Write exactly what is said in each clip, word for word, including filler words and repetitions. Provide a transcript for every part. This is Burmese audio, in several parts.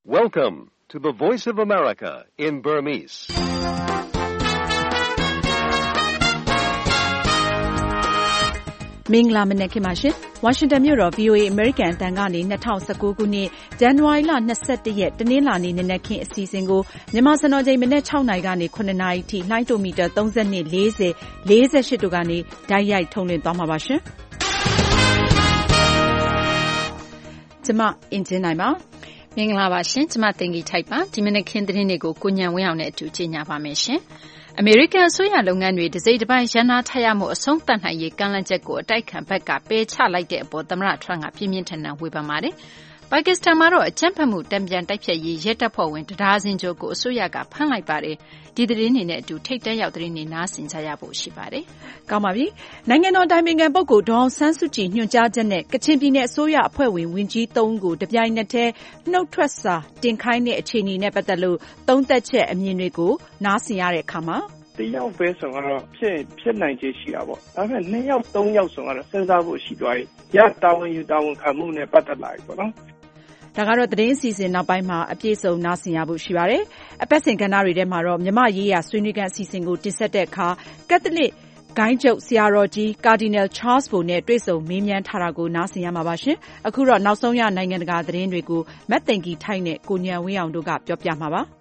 Welcome to the Voice of America in Burmese. ။မင်္ဂလာမနက်ခင်းပါရှင်။ ဝါရှင်တန်မြို့တော် ဗွီအိုအေ အမေရိကန်အသံကနေ၂၀၁၉ခုနှစ်ဇန်နဝါရီလ၂၁ရက်တနင်္လာနေ့နနက်ခင်းအစီအစဉ်ကိုမြန်မာစံတော်ချိန်မနက်၆နာရီကနေ၇နာရီထိလှိုင်းတိုမီတာ၃၂ ၄၀ ၄၈တို့ကနေတိုက်ရိုက်ထုတ်လွှင့်သွားမှာပါရှင်။ကျမအင်ဂျင်နိုင်ပါမင်္ဂလာပါရှင်ကျမတင်ကြီးထိုက်ပါဒီမနက်ခင်းသတင်းတွေကိုကိုညံဝင်းအောင်နဲ့အတူကြီးညာပါမယ်ရှင်အမေရိကန်အစိုးရလုပ်ငန်းတွေတစိမ့်တစ်ပိုင်းရန်နာထရမှုအဆုံးသတ်နိုင်ရေးကမ်းလှမ်းချက်ကိုအတိုက်ခံဘက်ကပယ်ချလိုက်တဲ့အပေါ်သမ္မတထရန့်ကပြင်းပြင်းထန်ထန်ဝေဖန်ပါတယ်ပါကစ္စတန်မှာတော့အကြမ်းဖက်မှုတံပြန်တိုက်ဖြတ်ရေးရဲတပ်ဖွဲ့ဝင်တဒါဇင်ကျော်ကိုအစိုးရကဖမ်းလိုက်ပါတယ်ဒီသတင်းတွေနဲ့အတူထိတ်တန့်ရောက်သတင်းတွေနားဆင်ကြရဖို့ရှိပါတယ်ကောင်းပါပြီနိုင်ငံတော်တိုင်ပင်ခံပုဂ္ဂိုလ်ဒေါအောင်ဆန်းစုကြည်ညွှန်ကြားချက်နဲ့ကချင်ပြည်နယ်အစိုးရအဖွဲ့ဝင်ဝန်ကြီးသုံးကိုတပြိုင်နက်တည်းနှုတ်ထွက်စာတင်ခိုင်းတဲ့အခြေအနေနဲ့ပတ်သက်လို့သုံးသက်ချက်အမြင်တွေကိုနားဆင်ရတဲ့အခါမှာတယောက်ပဲဆိုတော့ဖြစ်ဖြစ်နိုင်ခြေရှိတာပေါ့ဒါပေမဲ့နှစ်ယောက်သုံးယောက်ဆိုတော့စဉ်းစားဖို့ရှိသွားပြီရတာဝန်ယူတာဝန်ခံမှုနဲ့ပတ်သက်လာပြီပေါ့နော်ဒါကတော့သတင်းအစီအစဉ်နောက်ပိုင်းမှာအပြည့်စုံနားဆင်ရဖို့ရှိပါတယ်အပတ်စဉ်ကဏ္ဍတွေထဲမှာတော့မြမရေးရာဆွေးနွေးခန်းအစီအစဉ်ကိုတင်ဆက်တဲ့အခါကက်သလစ်ဂိုင်းချုပ်ဆရာတော်ကြီးကာဒီနယ်ချားစ်ဘိုနဲ့တွေ့ဆုံမေးမြန်းထားတာကိုနားဆင်ရမှာပါရှင်အခုတော့နောက်ဆုံးရနိုင်ငံတကာသတင်းတွေကိုမတ်သိင်္ဂီထိုက်နဲ့ကိုညံဝင်းအောင်တို့ကပြောပြမှာပါ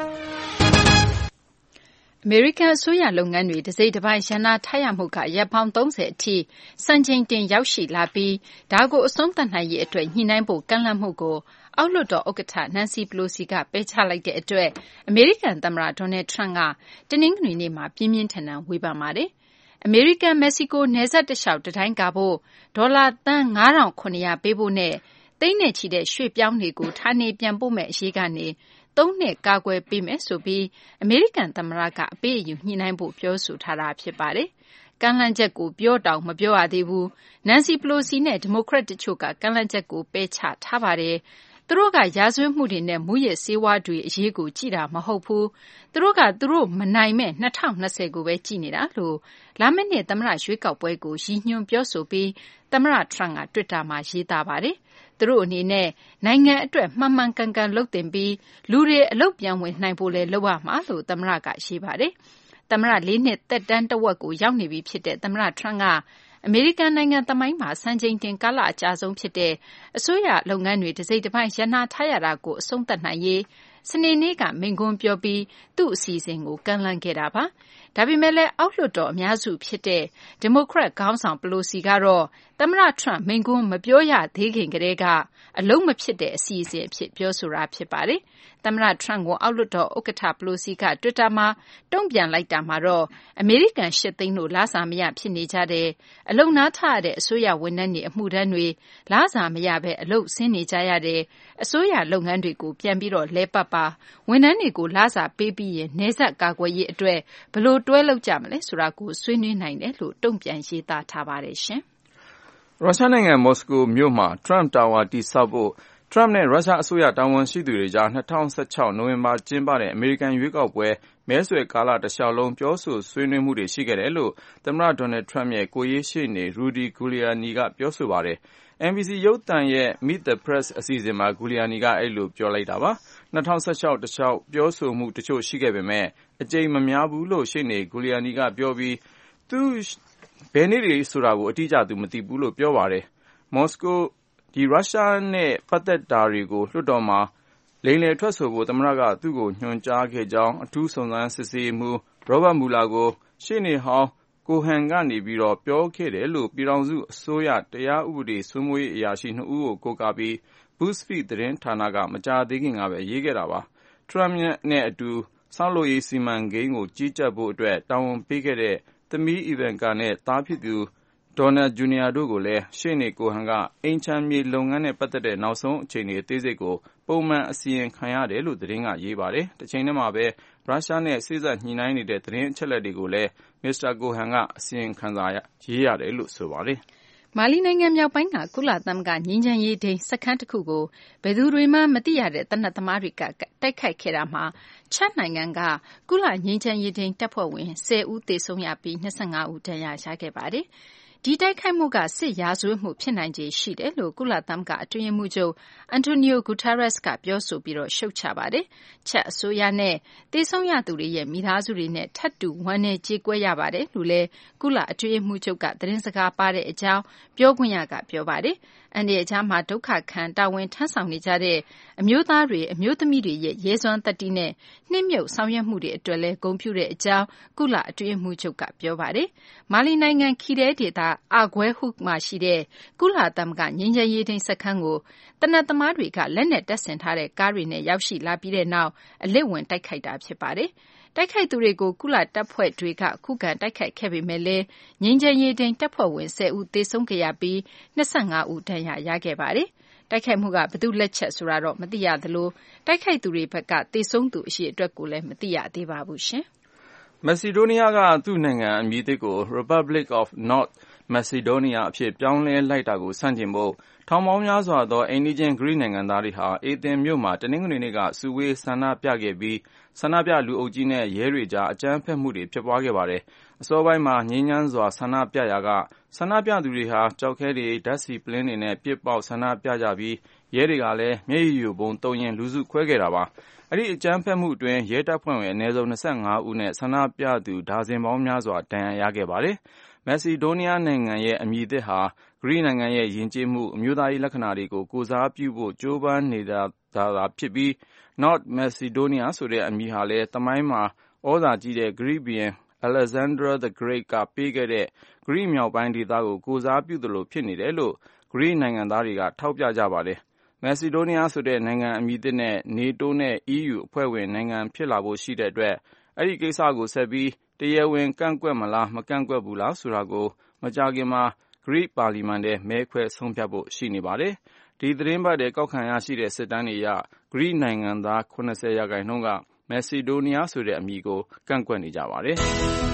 အမေရိကန်အစိုးရလုပ်ငန်းတွေတစိမ့်တစ်ပိုင်းရန်နာထရမှုကရပ်ပေါင်းသုံးဆယ်အထိစံချိန်တင်ရောက်ရှိလာပြီးဒါကိုအဆုံးသတ်နိုင်ရေးအတွက်ညှိနှိုင်းဖို့ကမ်းလှမ်းမှုကိုအောက်လွှတ်တော်ဥက္ကဋ္ဌနန်စီပလိုစီကပယ်ချလိုက်တဲ့အတွက်အမေရိကန်သမ္မတဒေါ်နယ်ထရန့်ကတနင်္ဂနွေနေ့မှာပြင်းပြင်းထန်ထန်ဝေဖန်ပါတယ်အမေရိကန်မက္ကဆီကိုနယ်စပ်တလျှောက်တံတိုင်းကာဖို့ဒေါ်လာသန်း၅ထောင်ခုနှစ်ရာပေးဖို့နဲ့သိန်းနဲ့ချီတဲ့ရွှေ့ပြောင်းတွေကိုဌာနေပြန်ပို့မဲ့အရေးကနေသုံးနှစ်ကာကွယ်ပေးမယ်ဆိုပြီးအမေရိကန်သမ္မတကအပေးအယူညှိနှိုင်းဖို့ပြောဆိုထားတာဖြစ်ပါတယ်။ကမ်းလှမ်းချက်ကိုပြောတောင်မပြောရသေးဘူး။နန်စီပလိုစီနဲ့ဒီမိုကရက်တချို့ကကမ်းလှမ်းချက်ကိုပယ်ချထားပါတယ်။သူတို့ကရာဇဝတ်မှုတွေနဲ့မူရစ်ဆေးဝါးတွေအရေးကိုကြည့်တာမဟုတ်ဘူး။သူတို့ကသူတို့မနိုင်မဲ့၂၀၂၀ကိုပဲကြည့်နေတာလို့လာမယ့်နှစ်သမ္မတရွေးကောက်ပွဲကိုရည်ညွှန်းပြောဆိုပြီးသမ္မတထရန့်ကတွစ်တာမှာရေးသားပါတယ်။သူတို့အနေနဲ့နိုင်ငံအတွက်မှန်မှန်ကန်ကန်လုပ်တင်ပြီးလူတွေအလုပ်ပြန်ဝင်နိုင်ဖို့လဲလုပ်ရမှာလို့သမ္မတကရေးပါတယ်။သမ္မတလေးနှစ်သက်တမ်းတဝက်ကိုရောက်နေပြီဖြစ်တဲ့သမ္မတထရန့်ကအမေရိကန်နိုင်ငံသမိုင်းမှာစံချိန်တင်ကာလအကြာဆုံးဖြစ်တဲ့အစိုးရလုပ်ငန်းတွေတစိမ့်တစ်ပိုင်းရန်နာထားရတာကိုအဆုံးသတ်နိုင်ရေးစနေနေ့ကမိန့်ခွန်းပြောပြီးသူ့အစီအစဉ်ကိုကမ်းလှမ်းခဲ့တာပါ။ဒါပေမဲ့လည်းအောက်လွှတ်တော်အများစုဖြစ်တဲ့ဒီမိုကရက်ခေါင်းဆောင်ပလိုစီကတော့သမ္မတထရန့်မိန့်ခွန်းမပြောရသေးခင်ကတည်းကအလုံးမဖြစ်တဲ့အစီအစဉ်အဖြစ်ပြောဆိုတာဖြစ်ပါတယ်။သမ္မတထရန့်ကိုအောက်လွှတ်တော်ဥက္ကဋ္ဌပလိုစီကတွစ်တာမှာတုံ့ပြန်လိုက်တာမှာတော့အမေရိကန်ရှစ်သိန်းတို့လစာမရဖြစ်နေကြတဲ့အလုံနာထရတဲ့အစိုးရဝန်ထမ်းတွေအမှုထမ်းတွေလစာမရဘဲအလုပ်ဆင်းနေကြရတဲ့အစိုးရလုပ်ငန်းတွေကိုပြန်ပြီးတော့လဲပတ်ပါဝန်ထမ်းတွေကိုလစာပေးပြီးရင်နေဆက်ကာကွယ်ရေးအတွက်ဘယ်လိုတွဲလုပ်ကြမလဲဆိုတာကိုဆွေးနွေးနိုင်တယ်လို့တုံ့ပြန်ရေးသားထားပါတယ်ရှင်ရုရှားနိုင်ငံမော်စကိုမြို့မှာ Trump Tower တည်ဆောက်ဖို့ Trump နဲ့ရုရှားအစိုးရတာဝန်ရှိသူတွေကြား၂၀၁၆နိုဝင်ဘာကျင်းပတဲ့အမေရိကန်ရွေးကောက်ပွဲမဲဆွယ်ကာလတလျှောက်လုံးပြောဆိုဆွေးနွေးမှုတွေရှိခဲ့တယ်လို့သမ္မတဒေါ်နယ်ထရန့်ရဲ့ကိုယ်ရေးရှေ့နေ Rudy Giuliani ကပြောဆိုပါတယ်။ N B C ရုပ်သံရဲ့ Meet the Press အစီအစဉ်မှာ Giuliani ကအဲဒီလိုပြောလိုက်တာပါ။၂၀၁၆တလျှောက်ပြောဆိုမှုတချို့ရှိခဲ့ပေမဲ့အကြိမ်မများဘူးလို့ရှေ့နေ Giuliani ကပြောပြီးသူဘယ်နေ့တွေဆိုတာကိုအတိအကျသူမသိဘူးလို့ပြောပါတယ်။မော်စကိုဒီရုရှားနဲ့ပတ်သက်တာတွေကိုလွှတ်တော်မှာလိမ်လည်ထွက်ဆိုဖို့သမ္မတကသူ့ကိုညွှန်ကြားခဲ့ကြောင်းအထူးစုံစမ်းစစ်ဆေးရေးမှူး Robert Mueller ကိုရှေ့နေဟောင်းကိုဟန်ကနေပြီးတော့ပြောခဲ့တယ်လို့ပြည်ထောင်စုအစိုးရတရားဥပဒေစိုးမိုးရေးအရာရှိနှစ်ဦးကိုကိုးကားပြီး BuzzFeed သတင်းဌာနကမကြာသေးခင်ကပဲရေးခဲ့တာပါ။ Trump နဲ့အတူဆောက်လုပ်ရေးစီမံကိန်းကိုကြီးကြပ်ဖို့အတွက်တာဝန်ပေးခဲ့တဲ့သမီး Ivanka နဲ့သားဖြစ်သူ Donald ဂျူနီယာတို့ကိုလည်းရှေ့နေကိုဟန်ကအိမ်ခြံမြေလုပ်ငန်းနဲ့ပတ်သက်တဲ့နောက်ဆုံးအခြေအနေအသေးစိတ်ကိုပုံမှန်အစီရင်ခံရတယ်လို့သတင်းကရေးပါတယ်။တချိန်တည်းမှာပဲရုရှားနဲ့စေ့စပ်ညှိနှိုင်းနေတဲ့သတင်းအချက်အလက်တွေကိုလည်းမစ္စတာကိုဟန်ကအစီရင်ခံစာရေးရတယ်လို့ဆိုပါတယ်။မာလီနိုင်ငံမြောက်ပိုင်းကကုလသမဂ္ဂငြိမ်းချမ်းရေးထိန်းစခန်းတစ်ခုကိုဘယ်သူတွေမှမသိရတဲ့သေနတ်သမားတွေကတိုက်ခိုက်ခဲ့တာမှာချက်နိုင်ငံကကုလငြိမ်းချမ်းရေးထိန်းတပ်ဖွဲ့ဝင်၁၀ဦးသေဆုံးရပြီး၂၅ဦးဒဏ်ရာရခဲ့ပါတယ်။ဒီတိုက်ခိုက်မှုကစစ်ရာဇဝတ်မှုဖြစ်နိုင်ခြေရှိတယ်လို့ကုလသမဂ္ဂအတွင်းရေးမှူးချုပ်အန်တိုနီယိုဂူတာရက်စ်ကပြောဆိုပြီးတော့ရှုတ်ချပါတယ်။ချက်အစိုးရနဲ့တေဆုံးရသူတွေရဲ့မိသားစုတွေနဲ့ထပ်တူဝမ်းနည်းကြေကွဲရပါတယ်လို့လည်းကုလအတွင်းရေးမှူးချုပ်ကသတင်းစကားပါတဲ့အကြောင်းပြောခွင့်ရကပြောပါတယ်။အန်ဒီအချားမှာဒုက္ခခံတာဝန်ထမ်းဆောင်နေကြတဲ့အမျိုးသားတွေအမျိုးသမီးတွေရဲ့ရဲစွမ်းသတ္တိနဲ့နှိမ့်မြုပ်ဆောင်ရွက်မှုတွေအတွက်လည်းဂုဏ်ပြုတဲ့အကြောင်းကုလအတွင်းရေးမှူးချုပ်ကပြောပါတယ်။မာလီနိုင်ငံခီရဲဒေသအာဂွဲဟုမှာရှိတဲ့ကုလသမဂ္ဂငြိမ်းချမ်းရေးထိန်းစခန်းကိုတနက်သမားတွေကလက်နက်တပ်ဆင်ထားတဲ့ကားတွေနဲ့ရောက်ရှိလာပြီးတဲ့နောက်အလစ်ဝင်တိုက်ခိုက်တာဖြစ်ပါတယ်။တိုက်ခိုက်သူတွေကိုကုလတပ်ဖွဲ့တွေကခုခံတိုက်ခိုက်ခဲ့ပေမဲ့လည်းငြိမ်းချမ်းရေးထိန်းတပ်ဖွဲ့ဝင်ဆယ်ဦးသေဆုံးခဲ့ရပြီး၂၅ဦးဒဏ်ရာရခဲ့ပါတယ်။တိုက်ခိုက်မှုကဘယ်သူလက်ချက်ဆိုတာတော့မသိရသလိုတိုက်ခိုက်သူတွေဘက်ကသေဆုံးသူအရေအတွက်ကိုလည်းမသိရသေးပါဘူးရှင်။မက်ဆီဒိုးနီးယားကသူ့နိုင်ငံအမည်သစ်ကို Republic of North Macedonia အဖြစ်ပြောင်းလဲလိုက်တာကိုဆန့်ကျင်ဖို့ထောင်ပေါင်းများစွာသောအိမ်နီးချင်းဂရိနိုင်ငံသားတွေဟာအေသင်မြို့မှာတနင်္ဂနွေနေ့ကစုဝေးဆန္ဒပြခဲ့ပြီးဆန္ဒပြလူအုပ်ကြီးနဲ့ရဲတွေကြားအကြမ်းဖက်မှုတွေဖြစ်ပွားခဲ့ပါတယ်။အစောပိုင်းမှာငြိမ်းချမ်းစွာဆန္ဒပြရာကဆန္ဒပြသူတွေဟာကြောက်ခဲတွေဓာတ်ဆီပလင်းတွေနဲ့ပစ်ပေါက်ဆန္ဒပြကြပြီးရဲတွေကလည်းမျက်ရည်ယိုဗုံးသုံးရင်းလူစုခွဲခဲ့တာပါ။အဲဒီအကြမ်းဖက်မှုအတွင်းရဲတပ်ဖွဲ့ဝင်အနည်းဆုံး၂၅ဦးနဲ့ဆန္ဒပြသူဒါဇင်ပေါင်းများစွာဒဏ်ရာရခဲ့ပါတယ်။မက်ဆီဒိုးနီးယားနိုင်ငံရဲ့အမည်သစ်ဟာဂရိနိုင်ငံရဲ့ယဉ်ကျေးမှုအမျိုးသားရေးလက္ခဏာတွေကိုကိုယ်စားပြုဖို့ကြိုးပမ်းနေတာသာဖြစ်ပြီး North Macedonia ဆိုတဲ့အမည်ဟာလည်းသမိုင်းမှာဩဇာကြီးတဲ့ဂရိဘုရင် Alexander the Great ကပေးခဲ့တဲ့ဂရိမြောက်ပိုင်းဒေသကိုကိုယ်စားပြုသလိုဖြစ်နေတယ်လို့ဂရိနိုင်ငံသားတွေကထောက်ပြကြပါတယ်။မက်ဆီဒိုးနီးယားဆိုတဲ့နိုင်ငံအမည်သစ်နဲ့ NATO နဲ့ E U အဖွဲ့ဝင်နိုင်ငံဖြစ်လာဖို့ရှိတဲ့အတွက်အဲဒီကိစ္စကိုဆက်ပြီးတရားဝင်ကန့်ကွက်မလားမကန့်ကွက်ဘူးလားဆိုတာကိုမကြာခင်မှာဂရိပါလီမန်ထဲမဲခွဲဆုံးဖြတ်ဖို့ရှိနေပါတယ်။ဒီသတင်းပတ်ထဲကောက်ခံရရှိတဲ့စစ်တမ်းတွေအရဂရိနိုင်ငံသား၇၀ရာခိုင်နှုန်းကမက်ဆီဒိုးနီးယားဆိုတဲ့အမည်ကိုကန့်ကွက်နေကြပါတယ်။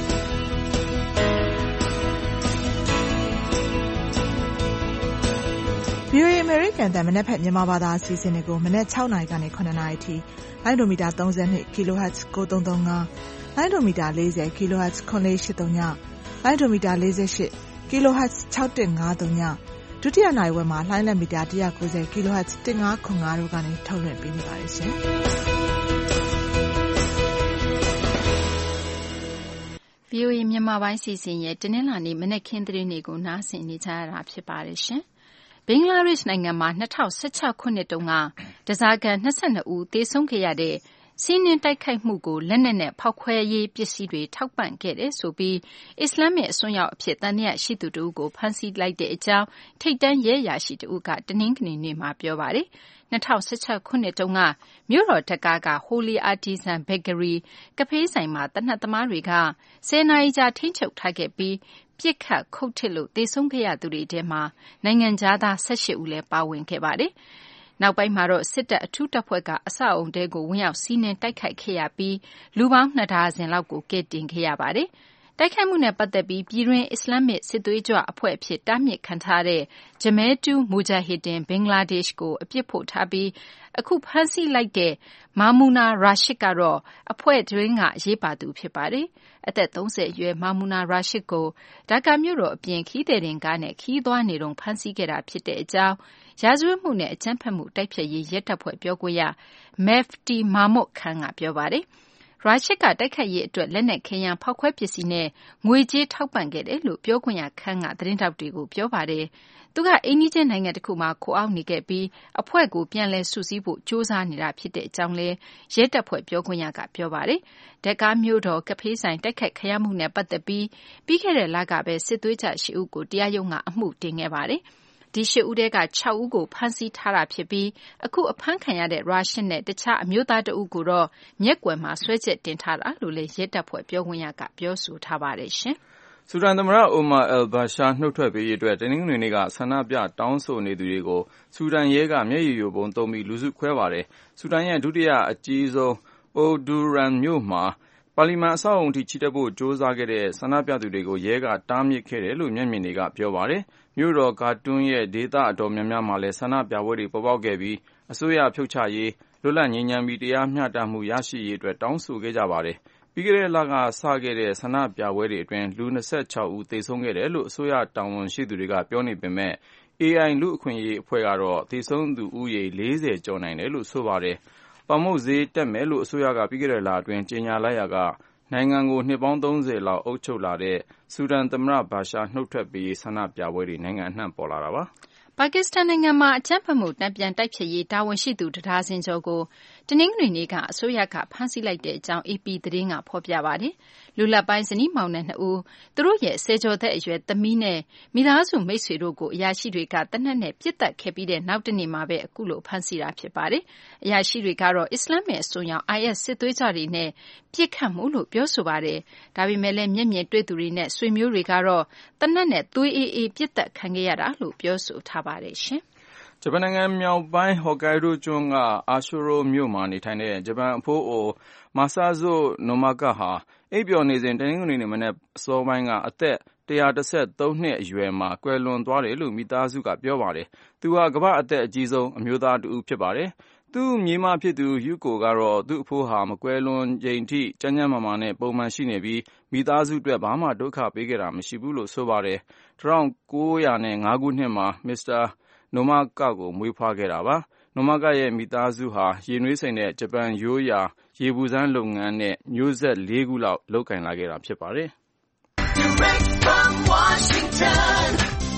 ဗွီအိုအေ American တန်မနက်ဖြန်မြန်မာဘာသာအစီအစဉ်တွေကိုမနက်၆နာရီကနေ၇နာရီထိလိုင်းဒိုမီတာ၃၂ kilohertz ၉၃၃၅လိုင်းဒိုမီတာ၄၀ kilohertz ၇၄၈၃ညလိုင်းဒိုမီတာ၄၈ kilohertz ၆၁၅၃ညဒုတိယနိုင်ဝက်မှာလိုင်းလက်မီတာ၁၉၀ kilohertz ၁၅၇၅တို့ကနေထုတ်လွှင့်ပေးနေပါတယ်ရှင်။ဗွီအိုအေမြန်မာပိုင်းစီစဉ်ရဲ့တနင်္လာနေ့မနက်ခင်းသတင်းတွေကိုနားဆင်နေကြရတာဖြစ်ပါတယ်ရှင်။ဘင်္ဂလားဒေ့ရှ်နိုင်ငံမှာ၂၀၁၆ခုနှစ်တုန်းကဓားစာခံ၂၂ဦးသေဆုံးခဲ့ရတဲ့စီးနင်းတိုက်ခိုက်မှုကိုလက်နက်နဲ့ဖောက်ခွဲရေးပစ္စည်းတွေထောက်ပံ့ခဲ့တယ်ဆိုပြီးအစ္စလာမစ်အစွန်းရောက်အဖြစ်သံသယရှိသူတဦးကိုဖမ်းဆီးလိုက်တဲ့အကြောင်းထိပ်တန်းရဲအရာရှိတဦးကတနင်္ဂနွေနေ့မှာပြောပါတယ်။၂၀၁၆ခုနှစ်တုန်းကမြို့တော်ဒက္ကားက Holy Artisan Bakery ကဖေးဆိုင်မှာသေနတ်သမားတွေကဆယ်နာရီကြာထိန်းချုပ်ထားခဲ့ပြီးပစ်ခတ်ခုတ်ထစ်လို့သေဆုံးခဲ့ရသူတွေထဲမှာနိုင်ငံခြားသား၁၈ဦးလည်းပါဝင်ခဲ့ပါတယ်။နောက်ပိုင်းမှာတော့စစ်တပ်အထူးတပ်ဖွဲ့ကအဆောက်အုံထဲကိုဝင်ရောက်စီးနင်းတိုက်ခိုက်ခဲ့ရပြီးလူပေါင်းနှစ်ဒါဇင်လောက်ကိုကယ်တင်ခဲ့ရပါတယ်။တိုက်ခိုက်မှုနဲ့ပတ်သက်ပြီးပြည်တွင်းအစ္စလာမစ်စစ်သွေးကြွအဖွဲ့အဖြစ်တားမြစ်ခံထားတဲ့ Jamaat-ul Mujahideen Bangladesh ကိုအပြစ်ဖို့ထားပြီးအခုဖမ်းဆီးလိုက်တဲ့ Mamunur Rashid ကတော့အဖွဲ့တွင်းကအရေးပါသူဖြစ်ပါတယ်။အသက်၃၀အရွယ် Mamunur Rashid ကိုဒါကာမြို့တော်အပြင်ခရီးသည်တင်ကားနဲ့ခရီးသွားနေတုန်းဖမ်းဆီးခဲ့တာဖြစ်တဲ့အကြောင်းရာဇဝတ်မှုနဲ့အကြမ်းဖက်မှုတိုက်ဖျက်ရေးရဲတပ်ဖွဲ့ပြောခွင့်ရ Mufti Mahmood Khan ကပြောပါတယ်။ရာရှစ်ကတိုက်ခိုက်ရေးအတွက်လက်နက်ခဲယမ်းဖောက်ခွဲပစ္စည်းနဲ့ငွေကြေးထောက်ပံ့ခဲ့တယ်လို့ပြောခွင့်ရခန်းကသတင်းထောက်တွေကိုပြောပါတယ်။သူကအိမ်နီးချင်းနိုင်ငံတစ်ခုမှာခိုအောင်းနေခဲ့ပြီးအဖွဲ့ကိုပြန်လည်စုစည်းဖို့ကြိုးစားနေတာဖြစ်တဲ့အကြောင်းလည်းရဲတပ်ဖွဲ့ပြောခွင့်ရကပြောပါတယ်။ဒက်ကာမြို့တော်ကဖေးဆိုင်တိုက်ခိုက်ခံရမှုနဲ့ပတ်သက်ပြီးပြီးခဲ့တဲ့လကပဲစစ်သွေးကြရှစ်ဦးကိုတရားရုံးကအမှုတင်ခဲ့ပါတယ်။ဒီရှစ်ဦးထဲကခြောက်ဦးကိုဖမ်းဆီးထားတာဖြစ်ပြီးအခုအဖမ်းခံရတဲ့ရာရှစ်နဲ့တခြားအမျိုးသားတဦးကိုတော့မျက်ကွယ်မှာဆွဲချက်တင်ထားတာလို့လည်းရဲတပ်ဖွဲ့ပြောခွင့်ရကပြောဆိုထားပါတယ်ရှင်။ဆူဒန်သမ္မတအိုမာအယ်ဘာရှာနှုတ်ထွက်ပေးရေးအတွက်တနင်္ဂနွေနေ့ကဆန္ဒပြတောင်းဆိုနေသူတွေကိုဆူဒန်ရဲကမျက်ရည်ယိုဗုံးသုံးပြီးလူစုခွဲပါတယ်။ဆူဒန်ရဲ့ဒုတိယအကြီးဆုံးအိုဒူရန်မြို့မှာပါလီမန်အဆောက်အုံထိချီတက်ဖို့ကြိုးစားခဲ့တဲ့ဆန္ဒပြသူတွေကိုရဲကတားမြစ်ခဲ့တယ်လို့မျက်မြင်တွေကပြောပါတယ်။မြို့တော်ကာတွန်းရဲ့ဒေသအတော်များများမှာလည်းဆန္ဒပြပွဲတွေပေါ်ပေါက်ခဲ့ပြီးအစိုးရဖြုတ်ချရေးလွတ်လပ်ငြိမ်းချမ်းပြီးတရားမျှတမှုရရှိရေးအတွက်တောင်းဆိုခဲ့ကြပါတယ်။ပြီးခဲ့တဲ့လကစခဲ့တဲ့ဆန္ဒပြပွဲတွေအတွင်းလူ၂၆ဦးသေဆုံးခဲ့တယ်လို့အစိုးရတာဝန်ရှိသူတွေကပြောနေပေမဲ့ အေအိုင် လူ့အခွင့်အရေးအဖွဲ့ကတော့သေဆုံးသူဦးရေလေးဆယ်ကျော်နိုင်တယ်လို့ဆိုပါတယ်။ပေါင်မုန့်ဈေးတက်မယ်လို့အစိုးရကပြီးခဲ့တဲ့လအတွင်းကြေညာလိုက်ရာကနိုင်ငံကိုနှစ်ပေါင်းသုံးဆယ်လောက်အုပ်ချုပ်လာတဲ့ဆူဒန်သမ္မတဘာရှာနှုတ်ထွက်ပေးရေးဆန္ဒပြပွဲတွေနိုင်ငံအနှံ့ပေါ်လာတာပါ။ပါကစ္စတန်နိုင်ငံမှာအကြမ်းဖက်မှုတန်ပြန်တိုက်ဖျက်ရေးတာဝန်ရှိသူတဒါဇင်ကျော်ကိုတနင်္ဂနွေနေ့ကအစိုးရကဖမ်းဆီးလိုက်တဲ့အကြောင်း အေပီ သတင်းကဖော်ပြပါတယ်။လူလတ်ပိုင်းဇနီးမောင်နှံနှစ်ဦးသူတို့ရဲ့ဆယ်ကျော်သက်အရွယ်သမီးနဲ့မိသားစုမိတ်ဆွေတို့ကိုအရာရှိတွေကတနက်နဲ့ပြစ်တက်ခဲ့ပြီးတဲ့နောက်တနေ့မှာပဲအခုလိုဖမ်းဆီးတာဖြစ်ပါတယ်။အရာရှိတွေကတော့အစ္စလာမ်ရဲ့အစွန်းရောက် အိုင်အက်စ် စစ်သွေးကြွတွေနဲ့ပြစ်ခတ်မှုလို့ပြောဆိုပါတယ်။ဒါပေမဲ့လည်းမျက်မြင်တွေ့သူတွေနဲ့ဆွေမျိုးတွေကတော့တနက်နဲ့သွေးအေးအေးပြစ်တက်ခံခဲ့ရတာလို့ပြောဆိုထားပါတယ်ရှင်။ဂျပန်နိုင်ငံမြောက်ပိုင်းဟော်ကိုင်ဒိုကျွန်းကအာရှိုရိုမြို့မှာနေထိုင်တဲ့ဂျပန်အဖိုးအိုမာဆာဇိုနိုမာကဟာအိပ်ပျော်နေစဉ်တနင်္ဂနွေနေ့မနက်အစောပိုင်းကအသက်၁၁၃နှစ်အရွယ်မှာကွယ်လွန်သွားတယ်လို့မိသားစုကပြောပါတယ်။သူဟာကမ္ဘာ့အသက်အကြီးဆုံးအမျိုးသားတစ်ဦးဖြစ်ပါတယ်။သူ့မြေးမဖြစ်သူယူကိုကတော့သူ့အဖိုးဟာမကွယ်လွန်ချိန်ထိကျန်းကျန်းမာမာနဲ့ပုံမှန်ရှိနေပြီးမိသားစုအတွက်ဘာမှဒုက္ခပေးခဲ့တာမရှိဘူးလို့ဆိုပါတယ်။၁၉၀၅ခုနှစ်မှာမစ္စတာနိုမာကကိုမွေးဖွားခဲ့တာပါ။နိုမာကရဲ့မိသားစုဟာရေနွေးစိမ်တဲ့ဂျပန်ရိုးရာရေပူစမ်းလုပ်ငန်းနဲ့မျိုးဆက်လေးခုလောက်လုပ်ကိုင်လာခဲ့တာဖြစ်ပါတယ်။ Direct from Washington,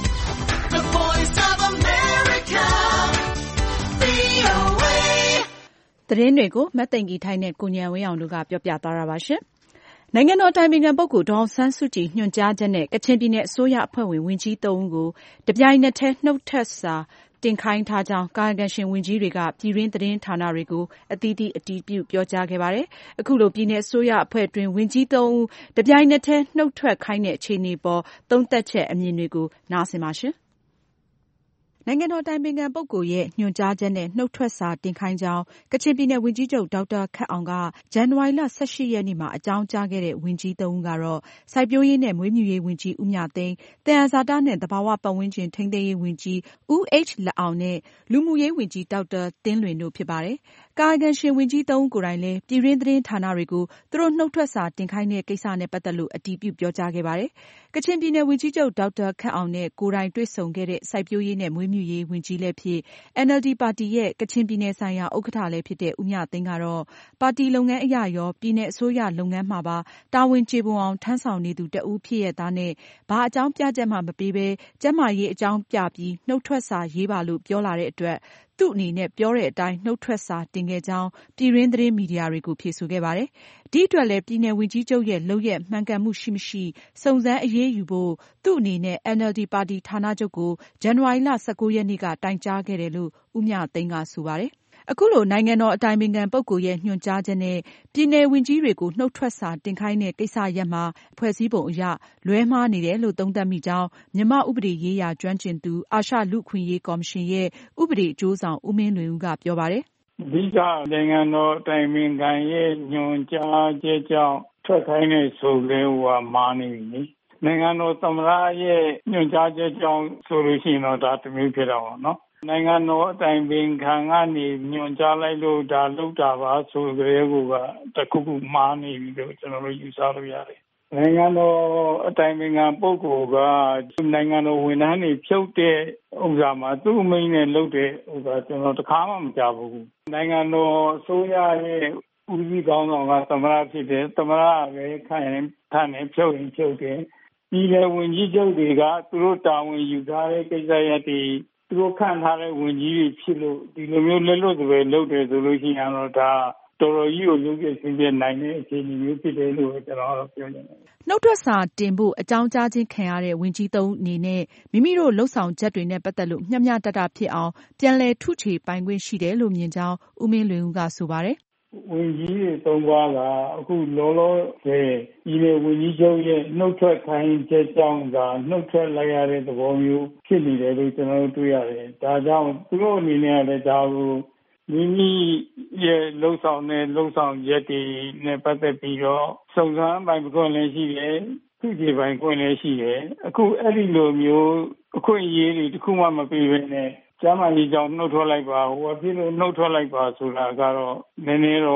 the Voice of America, ဗွီအိုအေသတင်းတွေကိုမသိင်္ဂီထိုက်နဲ့ကိုဉာဏ်ဝင်းအောင်တို့ကပြောပြသွားတာပါရှင်။နိုင်ငံတော်အတိုင်ပင်ခံပုဂ္ဂိုလ်ဒေါ်အောင်ဆန်းစုကြည်ညွှန်ကြားချက်နဲ့ကချင်ပြည်နယ်အစိုးရအဖွဲ့ဝင်ဝန်ကြီးသုံးဦးကိုတပြိုင်နက်တည်းနှုတ်ထွက်စာတင်ခိုင်းထားကြောင်းကာယကံရှင်ဝန်ကြီးတွေကပြည်တွင်းသတင်းဌာနတွေကိုအသီးသီးအတည်ပြုပြောကြားခဲ့ပါတယ်။အခုလိုပြည်내အစိုးရအဖွဲ့တွင်ဝန်ကြီးသုံးဦးတပြိုင်နက်တည်းနှုတ်ထွက်ခိုင်းတဲ့အခြေအနေပေါ်သုံးသပ်ချက်အမြင်တွေကိုနားဆင်ပါရှင်။နိုင်ငံတော်အတိုင်ပင်ခံပုဂ္ဂိုလ်ရဲ့ညွှန်ကြားချက်နဲ့နှုတ်ထွက်စာတင်ခိုင်းကြောင်းကချင်ပြည်နယ်ဝန်ကြီးချုပ်ဒေါက်တာခက်အောင်ကဇန်နဝါရီလ၁၈ရက်နေ့မှာအကြောင်းကြားခဲ့တဲ့ဝန်ကြီးသုံးဦးကတော့စိုက်ပျိုးရေးနဲ့မွေးမြူရေးဝန်ကြီးဦးမြသိန်း၊သယံဇာတနဲ့သဘာဝပတ်ဝန်းကျင်ထိန်းသိမ်းရေးဝန်ကြီးဦးHလက်အောင်နဲ့လူမှုရေးဝန်ကြီးဒေါက်တာသင်းလွင်တို့ဖြစ်ပါတယ်။ကာယကံရှင်ဝန်ကြီးသုံးဦးကိုယ်တိုင်လည်းပြည်တွင်းသတင်းဌာနတွေကိုသူတို့နှုတ်ထွက်စာတင်ခိုင်းတဲ့ကိစ္စနဲ့ပတ်သက်လို့အတည်ပြုပြောကြားခဲ့ပါတယ်။ကချင်ပြည်နယ်ဝန်ကြီးချုပ်ဒေါက်တာခက်အောင်နဲ့ကိုယ်တိုင်တွေ့ဆုံခဲ့တဲ့စိုက်ပျိုးရေးနဲ့မွေးမြူရေးဝန်ကြီးလည်းဖြစ် အန်အယ်လ်ဒီ ပါတီရဲ့ကချင်ပြည်နယ်ဆိုင်ရာဥက္ကဋ္ဌလည်းဖြစ်တဲ့ဦးမြသိန်းကတော့ပါတီလုပ်ငန်းအရရောပြည်내အစိုးရလုပ်ငန်းမှာပါတာဝန်ကျေပွန်အောင်ထမ်းဆောင်နေသူတဦးဖြစ်ရဲ့သားနဲ့ဘာအကြောင်းပြချက်မှမပေးဘဲကျန်းမာရေးအကြောင်းပြပြီးနှုတ်ထွက်စာရေးပါလို့ပြောလာတဲ့အတွက်သူ့အနေနဲ့ပြောတဲ့အတိုင်းနှုတ်ထွက်စာတင်ခဲ့ကြောင်းပြည်တွင်းသတင်းမီဒီယာတွေကိုဖြေဆိုခဲ့ပါတယ်။ဒီအတွက်လည်းပြည်내ဝန်ကြီးချုပ်ရဲ့လုပ်ရက်မှန်ကန်မှုရှိမရှိစုံစမ်းအရေးယူဖို့သူ့အနေနဲ့ အန်အယ်လ်ဒီ ပါတီဌာနချုပ်ကိုဇန်နဝါရီလ၁၉ရက်နေ့ကတိုင်ကြားခဲ့တယ်လို့ဦးမြသိန်းကဆိုပါတယ်။အခုလိုနိုင်ငံတော်အတိုင်ပင်ခံပုဂ္ဂိုလ်ရဲ့ညွှန်ကြားချက်နဲ့ပြည်내ဝန်ကြီးတွေကိုနှုတ်ထွက်စာတင်ခိုင်းတဲ့ကိစ္စရပ်မှာဖွဲ့စည်းပုံအရလွဲမှားနေတယ်လို့သုံးသပ်မိကြောင်းမြန်မာ့ဥပဒေရေးရာကျွမ်းကျင်သူအာရှလူ့အခွင့်အရေးကော်မရှင်ရဲ့ဥပဒေအကျိုးဆောင်ဦးမင်းလွင်ဦးကပြောပါတယ်။အဓိကနိုင်ငံတော်အတိုင်ပင်ခံရဲ့ညွှန်ကြားချက်ကြောင့်ထွက်ခိုင်းတဲ့ဆိုလဲဟိုကမှားနေပြီ။နိုင်ငံတော်သမ္မတရဲ့ညွှန်ကြားချက်ကြောင့်ဆိုလို့ရှိရင်တော့ဒါတစ်မျိုးဖြစ်တော့ပါနော်။နိုင်ငံတော်အတိုင်ပင်ခံကနေညွှန်ကြားလိုက်လို့ဒါလုပ်တာပါဆိုကြတဲ့ကူကတခုခုမှားနေပြီလို့ကျွန်တော်တို့ယူဆလို့ရတယ်။နိုင်ငံတော်အတိုင်ပင်ခံပုဂ္ဂိုလ်ကနိုင်ငံတော်ဝန်ထမ်းတွေဖြုတ်တဲ့ဥစ္စာမှာသူ့အမိန့်နဲ့လုပ်တဲ့ဥစ္စာကျွန်တော်တခါမှမကြားဘူး။နိုင်ငံတော်အစိုးရရဲ့ဦးစီးကောင်းဆောင်ကသမ္မတဖြစ်တယ်သမ္မတပဲခိုင်ရင်ခန့်နေဖြုတ်ရင်ဖြုတ်တယ်ဒီလေဝန်ကြီးချုပ်တွေကသူတို့တာဝန်ယူထားတဲ့ကိစ္စရပ်တွေသူတို့ခန့်ထားတဲ့ဝန်ကြီးတွေဖြစ်လို့ဒီလိုမျိုးလက်လွတ်တွေလုပ်တယ်ဆိုလို့ရှိရင်တော့ဒါတော်တော်ကြီးကိုရုပ်ရည်ဆင်းပြနိုင်တဲ့အခြေအနေမျိုးဖြစ်တယ်လို့ကျွန်တော်တို့ပြောနေတယ်နှုတ်ထွက်စာတင်ဖို့အကြောင်းကြားခြင်းခံရတဲ့ဝန်ကြီးသုံးအနေနဲ့မိမိတို့လှုပ်ဆောင်ချက်တွေနဲ့ပတ်သက်လို့မျှမျှတတဖြစ်အောင်ပြန်လည်ထုချေပိုင်ခွင့်ရှိတယ်လို့မြင်ကြောင်းဦးမင်းလွင်ဦးကဆိုပါတယ်ဝန်ကြီးတွေသုံးပါးကအခုလောလောဆယ်ဒီလေဝန်ကြီးချုပ်ရဲ့နှုတ်ထွက်ခိုင်းချက်ကြောင့်သာနှုတ်ထွက်လိုက်ရတဲ့သဘောမျိုးဖြစ်နေတယ်လို့ကျွန်တော်တို့တွေ့ရတယ်။ဒါကြောင့်သူတို့အနေနဲ့လည်းဒါကိုမိမိရဲ့လှုပ်ဆောင်တဲ့လှုပ်ဆောင်ရက်တွေနဲ့ပတ်သက်ပြီးတော့စုံစမ်းပိုင်ခွင့်လည်းရှိတယ်။သူ့ခြေပိုင်ခွင့်လည်းရှိတယ်။အခုအဲ့ဒီလိုမျိုးအခွင့်အရေးတွေတခုမှမပေးဘဲနဲ့ကျမ်းမာရေးကြောင့်နှုတ်ထွက်လိုက်ပါဟိုအဖြစ်လို့နှုတ်ထွက်လိုက်ပါဆိုတာကတော့နည်းနည်းတော့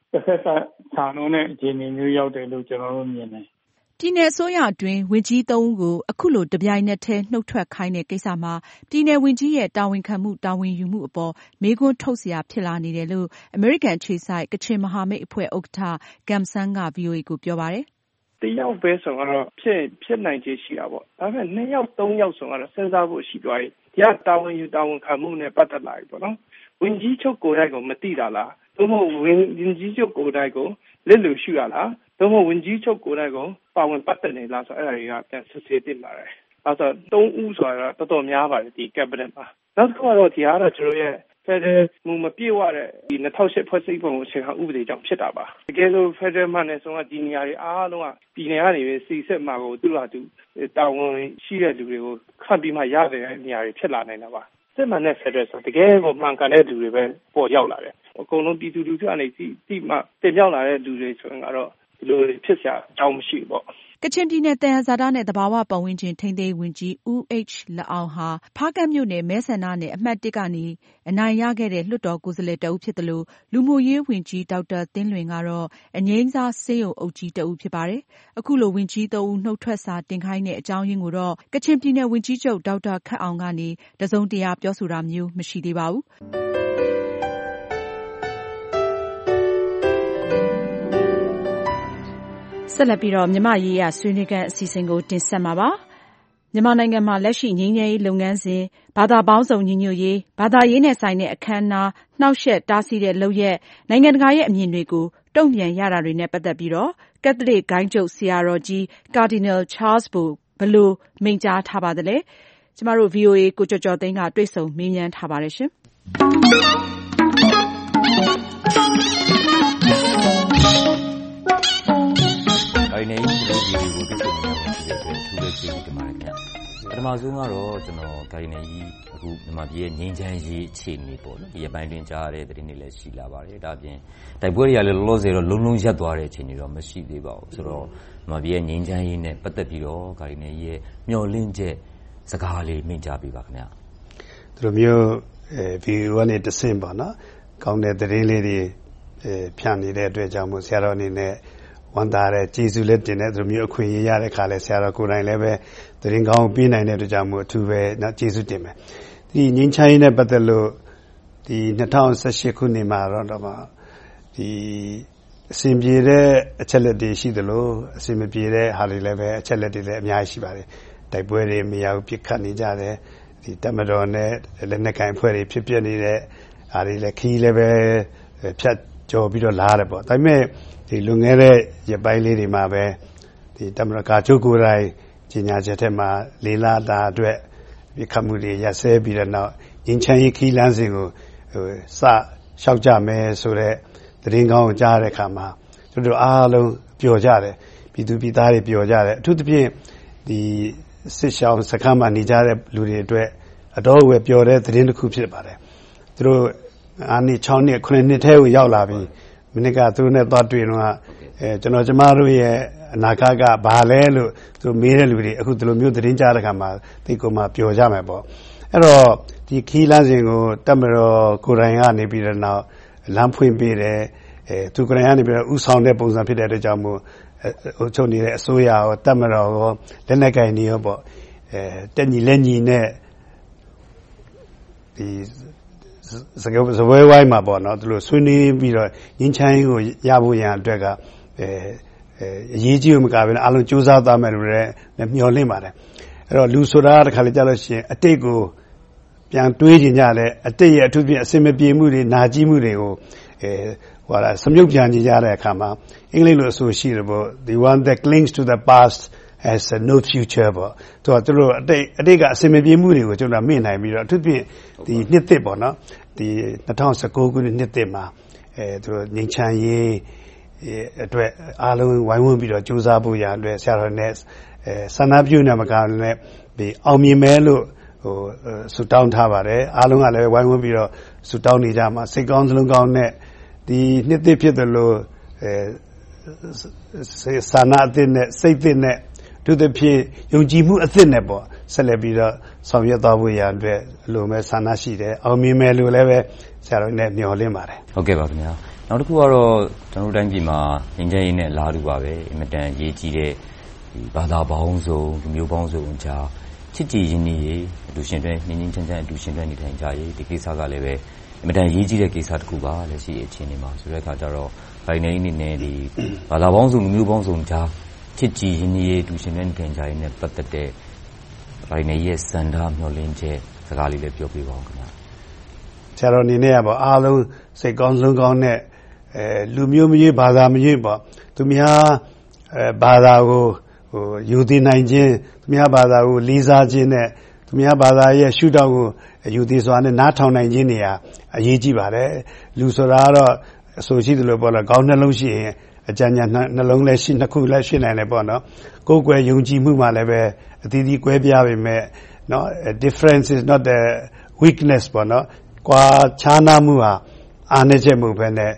တစ်ခါဆန်လို့နဲ့အခြေအနေမျိုးရောက်တယ်လို့ကျွန်တော်တို့မြင်တယ်ပြည်내အစိုးရအတွင်းဝန်ကြီးသုံးဦးကိုအခုလိုတပြိုင်နက်တည်းနှုတ်ထွက်ခိုင်းတဲ့ကိစ္စမှာပြည်내ဝန်ကြီးရဲ့တာဝန်ခံမှုတာဝန်ယူမှုအပေါ်မေးခွန်းထုတ်စရာဖြစ်လာနေတယ်လို့အမေရိကန်အခြေစိုက်ကချင်မဟာမိတ်အဖွဲ့ဥက္ကဋ္ဌဂမ်ဆန်းက ဗီအိုအေ ကိုပြောပါတယ်တယောက်ပဲဆိုတော့ဖြစ်ဖြစ်နိုင်ခြေရှိတာပေါ့ဒါပေမဲ့နှစ်ယောက်သုံးယောက်ဆိုတော့စဉ်းစားဖို့ရှိသွားပြီဒီကတာဝန်ယူတာဝန်ခံမှုနဲ့ပတ်သက်လာပြီပေါ့နော်ဝန်ကြီးချုပ်ကိုယ်တိုင်ကိုမသိတာလားသို့မဟုတ်ဝန်ကြီးချုပ်ကိုယ်တိုင်ကိုလက်လူရှိရလားသို့မဟုတ်ဝန်ကြီးချုပ်ကိုယ်တိုင်ကိုပါဝင်ပတ်သက်နေလားဆိုအဲ့ဒါတွေကပြန်စစ်ဆေးတင်လာတယ်အဲဆိုသုံးဦးဆိုတာတော်တော်များပါတယ်ဒီ cabinet မှာနောက်တစ်ခုကတော့ဒီအားတော့ကျွန်တော်ရဲ့Federal မူမပြည့်ဝတဲ့ဒီ၂၀၀၈ဖွဲ့စည်းပုံကိုအခြေခံဥပဒေကြောင့်ဖြစ်တာပါတကယ်လို့ Federal မှနဲ့ဆိုတော့ဒီနေရာတွေအားလုံးကပြည်နယ်ကနေပဲစီစစ်မှာကိုသူ့ဟာသူတာဝန်ရှိတဲ့လူတွေကိုခန့်ပြီးမှရတဲ့နေရာတွေဖြစ်လာနိုင်တာပါစစ်မှန်တဲ့ Federal ဆိုတကယ်ကိုမှန်ကန်တဲ့လူတွေပဲပေါ်ရောက်လာတယ်အကုန်လုံးပြည်သူလူထုအနေနဲ့ဒီမှတင်ပြောင်းလာတဲ့လူတွေဆိုရင်ကတော့ဒီလိုဖြစ်စရာအကြောင်းမရှိဘူးပေါ့ကချင်ပြည်နယ်သယံဇာတနဲ့သဘာဝပတ်ဝန်းကျင်ထိန်းသိမ်းဝန်ကြီးဦး H လအောင်ဟာဖားကန့်မြို့နယ်မဲဆန္ဒနယ်အမှတ်၁ကနေအနိုင်ရခဲ့တဲ့လွှတ်တော်ကိုယ်စားလှယ်တဦးဖြစ်သလိုလူမှုရေးဝန်ကြီးဒေါက်တာသင်းလွင်ကတော့အငြိမ်းစားဆေးရုံအုပ်ကြီးတဦးဖြစ်ပါတယ်။အခုလိုဝန်ကြီးသုံးဦးနှုတ်ထွက်စာတင်ခိုင်းတဲ့အကြောင်းရင်းကိုတော့ကချင်ပြည်နယ်ဝန်ကြီးချုပ်ဒေါက်တာခက်အောင်ကနေတစုံတရာပြောဆိုတာမျိုးမရှိသေးပါဘူး။ဆက်လက်ပြီးတော့မြန်မာရေးရာဆွေးနွေးခန်းအစီအစဉ်ကိုတင်ဆက်မှာပါ။မြန်မာနိုင်ငံမှာလက်ရှိငြိမ်းချမ်းရေးလုပ်ငန်းစဉ်ဘာသာပေါင်းစုံညီညွတ်ရေးဘာသာရေးနဲ့ဆိုင်တဲ့အခမ်းအနားနှောက်ယှက်တားဆီးတဲ့လုပ်ရက်နိုင်ငံတကာရဲ့အမြင်တွေကိုတုံ့ပြန်ရတာတွေနဲ့ပတ်သက်ပြီးတော့ကက်သလစ်ဂိုဏ်းချုပ်ဆရာတော်ကြီးကာဒီနယ်ချားလ်စ်ဘိုဘယ်လိုမိန့်ကြားထားပါသလဲ။ကျမတို့ ဗီအိုအေ ကိုကျော်ကျော်သိန်းကတွေ့ဆုံမေးမြန်းထားပါတယ်ရှင်။ဒီနေ့ဒီဗီဒီယိုကိုတွေ့ဆုံနေရတဲ့အတွက်အထူးပဲကျေးဇူးတင်ပါတယ်ခင်ဗျ။ပထမဆုံးကတော့ကျွန်တော်ဂိုင်းနေကြီးအခုမြန်မာပြည်ရဲ့ငြိမ်းချမ်းရေးအခြေအနေပေါ့နော်ဒီအပိုင်းတွင်ကြားရတဲ့သတင်းတွေလည်းရှိလာပါတယ်ဒါပြင်တိုက်ပွဲတွေကလည်းလောလောဆယ်တော့လုံးလုံးရပ်သွားတဲ့အခြေအနေတော့မရှိသေးပါဘူးဆိုတော့မြန်မာပြည်ရဲ့ငြိမ်းချမ်းရေးနဲ့ပတ်သက်ပြီးတော့ဂိုင်းနေကြီးရဲ့မျှော်လင့်ချက်စကားလေးမိန့်ကြားပေးပါခင်ဗျ။ဒီလိုမျိုးအဲဗီဒီယိုကနေတဆင့်ပေါ့နော်ကောင်းတဲ့သတင်းလေးတွေအဲဖြန့်နေတဲ့အတွက်ကြောင့်မို့ဆရာတော်အနေနဲ့ဝန်တာတဲ့ကျေးဇူးလက်တင်တဲ့သူမျိုးအခွင့်အရေးရတဲ့ခါလဲဆရာတော်ကိုယ်တိုင်လည်းပဲသတင်းကောင်းပေးနိုင်တဲ့အတွက်ကြောင့်မို့အထူးပဲနော်ကျေးဇူးတင်မယ်ဒီငင်းချိုင်းနဲ့ပတ်သက်လို့ဒီ၂၀၁၈ခုနှစ်မှာတော့ဒီအစဉ်ပြေတဲ့အချက်လက်တွေရှိသလိုအစဉ်မပြေတဲ့ဟာတွေလည်းပဲအချက်လက်တွေလည်းအများကြီးရှိပါတယ်တိုက်ပွဲတွေမရဘူးပြစ်ခတ်နေကြတယ်ဒီတမတော်နဲ့လက်နက်ကိုင်ဖွဲ့တွေဖြစ်ပြနေတဲ့အားတွေလည်းခီးလည်းပဲဖြတ်ကျော်ပြီးတော့လာရတယ်ပေါ့ဒါပေမဲ့ဒီလွန်ခဲ့တဲ့ရပိုင်းလေးတွေမှာပဲဒီတမရကာချုပ်ကိုယ်တိုင်ကြီးညာချက်ထဲမှာလေးလာတာအတွက်ပြခတ်မှုတွေရပ်ဆဲပြီးတော့နောက်ငင်းချမ်းရေးခီးလန်းစဉ်ကိုဟိုစလျှောက်ကြမယ်ဆိုတဲ့သတင်းကောင်းကိုကြားတဲ့အခါမှာတို့တို့အားလုံးပျော်ကြတယ်ပြည်သူပြည်သားတွေပျော်ကြတယ်အထူးသဖြင့်ဒီစစ်ရှောင်းစခန်းမှာနေကြတဲ့လူတွေအတွက်အတော်ဝယ်ပျော်တဲ့သတင်းတစ်ခုဖြစ်ပါတယ်သူတို့အားနှစ်၆နှစ်ခုနှစ်ထဲကိုရောက်လာပြီမနစ်ကသူတို့နဲ့သွားတွေ့တော့အဲကျွန်တော်ကျမတို့ရဲ့အနာဂတ်ကဘာလဲလို့သူမေးတဲ့လူတွေအခုဒီလိုမျိုးသတင်းကြားတဲ့ခါမှာသိကုန်မှပျော်ကြမယ်ပေါ့အဲ့တော့ဒီခီးလန်းစဉ်ကိုတက်မတော်ကိုယ်တိုင်ကနေပြီးတော့နောက်လမ်းဖွင့်ပေးတယ်အဲသူကိုယ်တိုင်ကနေပြီးတော့ဥဆောင်တဲ့ပုံစံဖြစ်တဲ့အတွက်ကြောင့်မို့အုပ်ချုပ်နေတဲ့အစိုးရရောတက်မတော်ရောလက်နက်ကင်နေရောပေါ့အဲတက်ညီလက်ညီနဲ့ဒီစကားစပွဲဝိုင်းမှာပေါ့နော်သူတို့ဆွေးနွေးပြီးတော့ငင်းချမ်းကိုရဖို့ရန်အတွက်ကအဲအရေးကြီးမကဘဲအားလုံးစူးစမ်းသားမယ်လို့လည်းမျှော်လင့်ပါတယ်အဲ့တော့လူဆိုတာတစ်ခါလေကြာလို့ရှိရင်အတိတ်ကိုပြန်တွေးကြကြတယ်အတိတ်ရဲ့အထူးဖြင့်အစင်မပြေမှုတွေနာကျည်းမှုတွေကိုအဲဟိုလာစမြုပ်ပြန်ကြရတဲ့အခါမှာအင်္ဂလိပ်လိုအဆိုရှိတယ်ပေါ့ the one that clings to the past has no future ပေါ့သူကသူတို့အတိတ်အတိတ်ကအစင်မပြေမှုတွေကိုကျွန်တော်မေ့နိုင်ပြီးတော့အထူးဖြင့်ဒီနှစ်သစ်ပေါ့နော်ဒီ၂၀၁၉ခုနှစ်နှစ်သစ်မှာအဲသူတို့ငြိမ်းချမ်းရေးအတွက်အားလုံးဝိုင်းဝန်းပြီးတော့ကြိုးစားဖို့ရအတွက်ဆရာတော်နဲ့အဲဆန္ဒပြုနေမှာကလည်းဒီအောင်မြင်မယ်လို့ဟိုဆုတောင်းထားပါတယ်အားလုံးကလည်းဝိုင်းဝန်းပြီးတော့ဆုတောင်းနေကြမှာစိတ်ကောင်းစလုံးကောင်းနဲ့ဒီနှစ်သစ်ဖြစ်တယ်လို့အဲဆန္ဒအသစ်နဲ့စိတ်သစ်နဲ့သူတို့ဖြစ်ယုံကြည်မှုအသစ်နဲ့ပေါ့ဆက်လက်ပြီးတော့ဆောင်ရွက်သွားဖို့ရအတွက်အလိုမဲ့ဆန္ဒရှိတယ်အောင်မြင်မယ်လို့လည်းပဲဆရာတော်နဲ့မျှော်လင့်ပါတယ်ဟုတ်ကဲ့ပါခင်ဗျာနောက်တစ်ခုကတော့ကျွန်တော်တို့တိုင်းပြည်မှာငြိမ်းချမ်းရေးနဲ့အလားတူပါပဲအင်မတန်အရေးကြီးတဲ့ဒီဘာသာပေါင်းစုံလူမျိုးပေါင်းစုံကြားချစ်ကြည်ရင်းနှီးရေးအတူရှင်တွဲငြိမ်းငြိမ်းချမ်းချမ်းအတူရှင်တွဲနေထိုင်ကြရေးဒီကိစ္စကလည်းပဲအင်မတန်အရေးကြီးတဲ့ကိစ္စတစ်ခုပါလက်ရှိအခြေအနေမှာဆိုတဲ့အခါကျတော့ဂိုင်းနေအနေနဲ့ဒီဘာသာပေါင်းစုံလူမျိုးပေါင်းစုံကြားချစ်ကြည်ရင်းနှီးရေးအတူရှင်တွဲနေထိုင်ကြရေးနဲ့ပတ်သက်တဲ့ဂိုင်းနေရဲ့စံထားမျှော်လင့်ချက်စကားလေးလည်းပြောပြပါဦးခင်ဗျာဆရာတော်အနေနဲ့ကပေါ့အားလုံးစိတ်ကောင်းလုံးကောင်းနဲ့အဲလူမျိုးမျိုးဘာသာမျိုးပေါ့သူများအဲဘာသာကိုဟိုယူသိနိုင်ခြင်းသူများဘာသာကိုလေးစားခြင်းနဲ့သူများဘာသာရဲ့ရှုထောင့်ကိုယူသိစွာနဲ့နားထောင်နိုင်ခြင်းနေရာအရေးကြီးပါတယ်လူဆိုတာကတော့အဆိုရှိသလိုပေါ့လားခေါင်းနှလုံးရှိရင်အကြံဉာဏ်နှလုံးလည်းရှိနှစ်ခုလည်းရှိနိုင်တယ်ပေါ့နော်ကိုယ်ကွယ်ယုံကြည်မှုမှလည်းပဲအသီးသီးကွဲပြားပေမဲ့နော် difference is not the weakness ပေါ့နော်ကွာခြားနားမှုဟာအားနည်းချက်မှုပဲနဲ့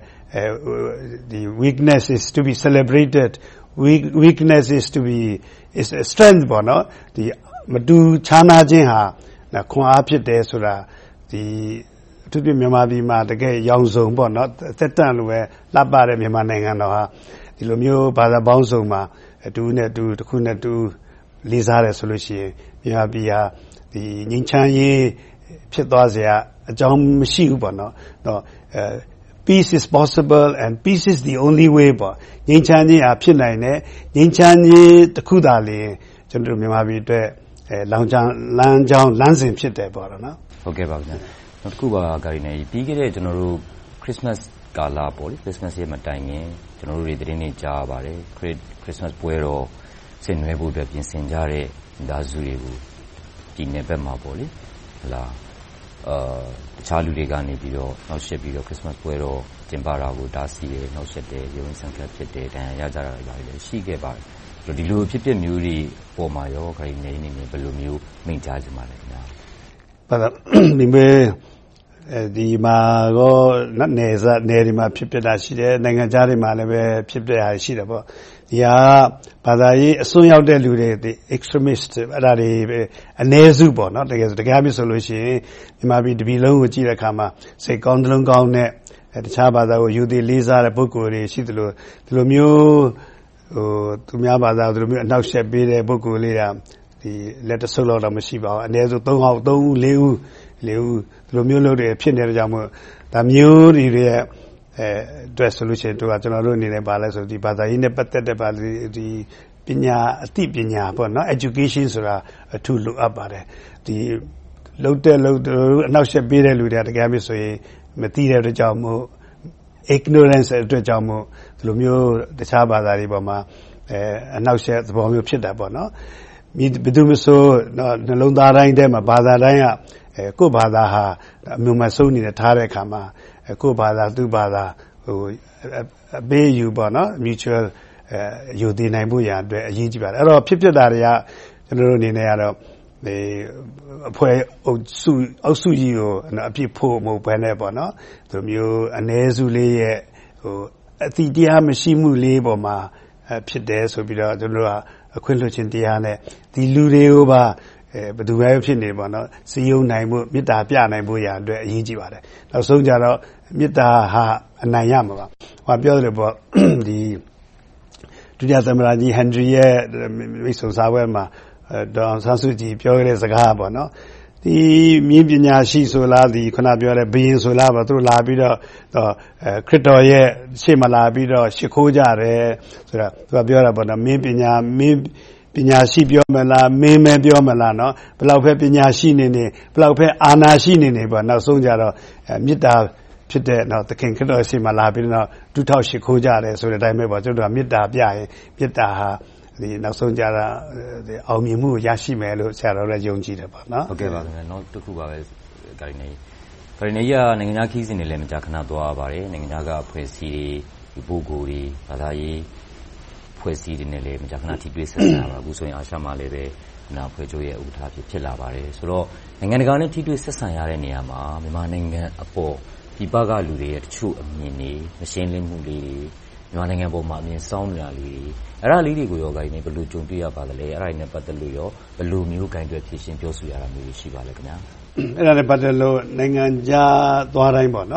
the weakness is to be celebrated Weak, weakness is to be is a strength ပေါ့နော်ဒီမတူခြားနားခြင်းဟာခွန်အားဖြစ်တယ်ဆိုတာဒီအထူးဖြင့်မြန်မာပြည်မှာတကယ်ရောင်စုံပေါ့နော်သက်တမ်းလိုပဲလှပတဲ့မြန်မာနိုင်ငံတော်ဟာဒီလိုမျိုးဘာသာပေါင်းစုံမှာအတူနဲ့တူတစ်ခုနဲ့တူလေးစားတယ်ဆိုလို့ရှိရင်မြန်မာပြည်ဟာဒီငြိမ်းချမ်းရေးဖြစ်သွားစရာအကြောင်းမရှိဘူးပေါ့နော်တော့အဲ peace is possible and peace is the only way ပေါ့ငြိမ်းချမ်းရေးအဖြစ်နိုင်တယ်ငြိမ်းချမ်းရေးတစ်ခုသာလေကျွန်တော်မြန်မာပြည်အတွက်အဲလောင်ချမ်းလမ်းကြောင်းလမ်းစဉ်ဖြစ်တယ်ပေါ့နော်ဟုတ်ကဲ့ပါဗျာနောက်တစ်ခုပါဂါရီနေပြီးခဲ့တဲ့ကျွန်တော်တို့ Christmas ကာလပေါ့လေ Christmas ရဲ့မတိုင်ခင်ကျွန်တော်တို့တွေသတင်းတွေကြားရပါတယ် Christmas ပွဲတော်ဆင်နွှဲဖို့အတွက်ပြင်ဆင်ကြတဲ့မိသားစုတွေကိုဒီနေ့ဘက်မှာပေါ့လေဟလာအာတခြားလူတွေကနေပြီးတော့နောက်ဆက်ပြီးတော့ Christmas ပွဲတော်ကျင်းပတာကိုတားဆီးတယ်နောက်ဆက်တယ်ရုံးဆန်ကပ်ဖြစ်တယ်တန်ရကြတာတွေလည်းရှိခဲ့ပါတယ်ဆိုတော့ဒီလိုဖြစ်ဖြစ်မျိုးတွေပေါ်မှာရောခိုင်နေနေဘယ်လိုမျိုးမိန့်ကြားကြမှာလဲခင်ဗျာဘာသာဒီမေအဲဒီမှာတော့နေစနေဒီမှာဖြစ်ဖြစ်တာရှိတယ်နိုင်ငံခြားတွေမှာလည်းပဲဖြစ်ပြတာရှိတယ်ပေါ့ဒီဟာဘာသာရေးအစွန်းရောက်တဲ့လူတွေဒီ extremist အဲ့ဒါတွေအ ਨੇ စုပေါ့နော်တကယ်ဆိုတကယ်မျိုးဆိုလို့ရှိရင်မြန်မာပြည်တပြည်လုံးကိုကြည့်တဲ့အခါမှာစိတ်ကောင်းလုံးကောင်းနဲ့တခြားဘာသာကိုယူသည်လေးစားတဲ့ပုဂ္ဂိုလ်တွေရှိသလိုဒီလိုမျိုးဟိုသူများဘာသာဒီလိုမျိုးအနောက်ရှက်ပေးတဲ့ပုဂ္ဂိုလ်လေးကဒီလက်တဆုပ်လောက်တော့မရှိပါဘူးအ ਨੇ ဆိုသုံးဟောက်သုံးဦးလေးဦးလေးဦးဒီလိုမျိုးလုပ်တွေဖြစ်နေတဲ့ကြောင့်မို့ဒါမျိုးတွေရဲ့အဲအတွက်ဆိုလို့ရှိရင်တို့ကကျွန်တော်တို့အနေနဲ့ပါလဲဆိုဒီဘာသာရေးနဲ့ပတ်သက်တဲ့ပါဒီပညာအသိပညာပေါ့နော် education ဆိုတာအထူးလိုအပ်ပါတယ်ဒီလုံတဲ့လုံအနောက်ရှက်ပေးတဲ့လူတွေကတကယ်မျိုးဆိုရင်မသိတဲ့အတွက်ကြောင့်မို့ ignorance အတွက်ကြောင့်မို့ဒီလိုမျိုးတခြားဘာသာတွေပေါ်မှာအဲအနောက်ရှက်သဘောမျိုးဖြစ်တာပေါ့နော်မိဘယ်သူမဆိုနှလုံးသားတိုင်းထဲမှာဘာသာတိုင်းကအဲကိုယ့်ဘာသာဟာအမျိုးမဆုံးနေတဲ့ထားတဲ့အခါမှာကိုယ့်ဘာသာသူ့ဘာသာဟိုအပေးယူပေါ့နော် mutual အဲယူတည်နိုင်ဖို့ရအတွက်အရေးကြီးပါတယ်အဲ့တော့ဖြစ်ဖြစ်တာတွေကကျွန်တော်တို့အနေနဲ့ကတော့ဒီအဖွဲ့အုပ်စုအုပ်စုကြီးကိုအပြစ်ဖို့မဟုတ်ဘဲနဲ့ပေါ့နော်ဒီမျိုးအ ਨੇ စုလေးရဲ့ဟိုအတိတရားမရှိမှုလေးပေါ်မှာဖြစ်တယ်ဆိုပြီးတော့ကျွန်တော်တို့ကအခွင့်လွှတ်ခြင်းတရားနဲ့ဒီလူတွေကိုပါအဲဘယ်သူပဲဖြစ်နေပေါ့နော်စီယုံနိုင်မှုမေတ္တာပြနိုင်ဖို့ရအတွက်အရေးကြီးပါတယ်နောက်ဆုံးကြတော့မေတ္တာဟာအနိုင်ရမှာပါဟောပြောတယ်ပေါ့ဒီဒုတိယသမ္မတကြီးဟန်ဒရီရဲ့မိတ်ဆွေစာဝဲမှာဒေါ်ဆန်းစုကြည်ပြောခဲ့တဲ့စကားပေါ့နော်ဒီမြင်းပညာရှိဆိုလားဒီခုနပြောတဲ့ဘယင်ဆိုလားပေါ့သူတို့လာပြီးတော့အဲခရစ်တော်ရဲ့ရှေ့မှာလာပြီးတော့ရှ िख ိုးကြတယ်ဆိုတာသူကပြောတာပေါ့နော်မင်းပညာမင်းပညာရှိပြောမလားမင်းမဲပြောမလားเนาะဘယ်လောက်ပဲပညာရှိနေနေဘယ်လောက်ပဲအာနာရှိနေနေပေါ့နောက်ဆုံးကြတော့မေတ္တာဖြစ်တဲ့เนาะသခင်ခရစ်တော်ရှေ့မှာလာပြီးတော့ဒုထောက်ရှ िख ိုးကြတယ်ဆိုတဲ့အတိုင်းပဲပေါ့ကျွန်တော်တို့ကမေတ္တာပြရင်မေတ္တာဟာဒီနောက်ဆုံးကြတာအောင်မြင်မှုရရှိမယ်လို့ဆရာတော်လည်းယုံကြည်တယ်ပေါ့နော်ဟုတ်ကဲ့ပါခင်ဗျာနောက်တစ်ခုပါပဲဂါရီနေဂါရီနေရနိုင်ငံခြားခီးစဉ်တွေလည်းမကြာခဏသွားပါတယ်နိုင်ငံခြားကအဖွဲ့အစည်းတွေပုဂ္ဂိုလ်တွေဘာသာရေးဖွဲ့စည်းတွေနဲ့လည်းမကြာခဏထိတွေ့ဆက်ဆံရပါအခုဆိုရင်အာရှမှာလည်းပဲနာဖွဲ့ချုပ်ရဲ့ဥက္ကဋ္ဌဖြစ်ဖြစ်လာပါတယ်ဆိုတော့နိုင်ငံတကာနဲ့ထိတွေ့ဆက်ဆံရတဲ့နေရာမှာမြန်မာနိုင်ငံအပေါ်ဒီဘကလူတွေရဲ့တချို့အမြင်တွေမရှင်းလင်းမှုလေးတွေမြန်မာနိုင်ငံပေါ်မှာအမြင်စောင်းနေတာလေးတွေအဲ့ဒါလေးတွေကိုရောဂါကြီးနဲ့ဘယ်လိုကြုံတွေ့ရပါသလဲအဲ့ဒါတွေနဲ့ပတ်သက်လို့ရောဘယ်လိုမျိုးဂိုင်းတွယ်ဖြည့်ရှင်းပြောဆိုရတာမျိုးရှိပါလဲခင်ဗျာအဲ့ဒါနဲ့ပတ်သက်လို့နိုင်ငံခြားသွားတိုင်းပေါ့နော်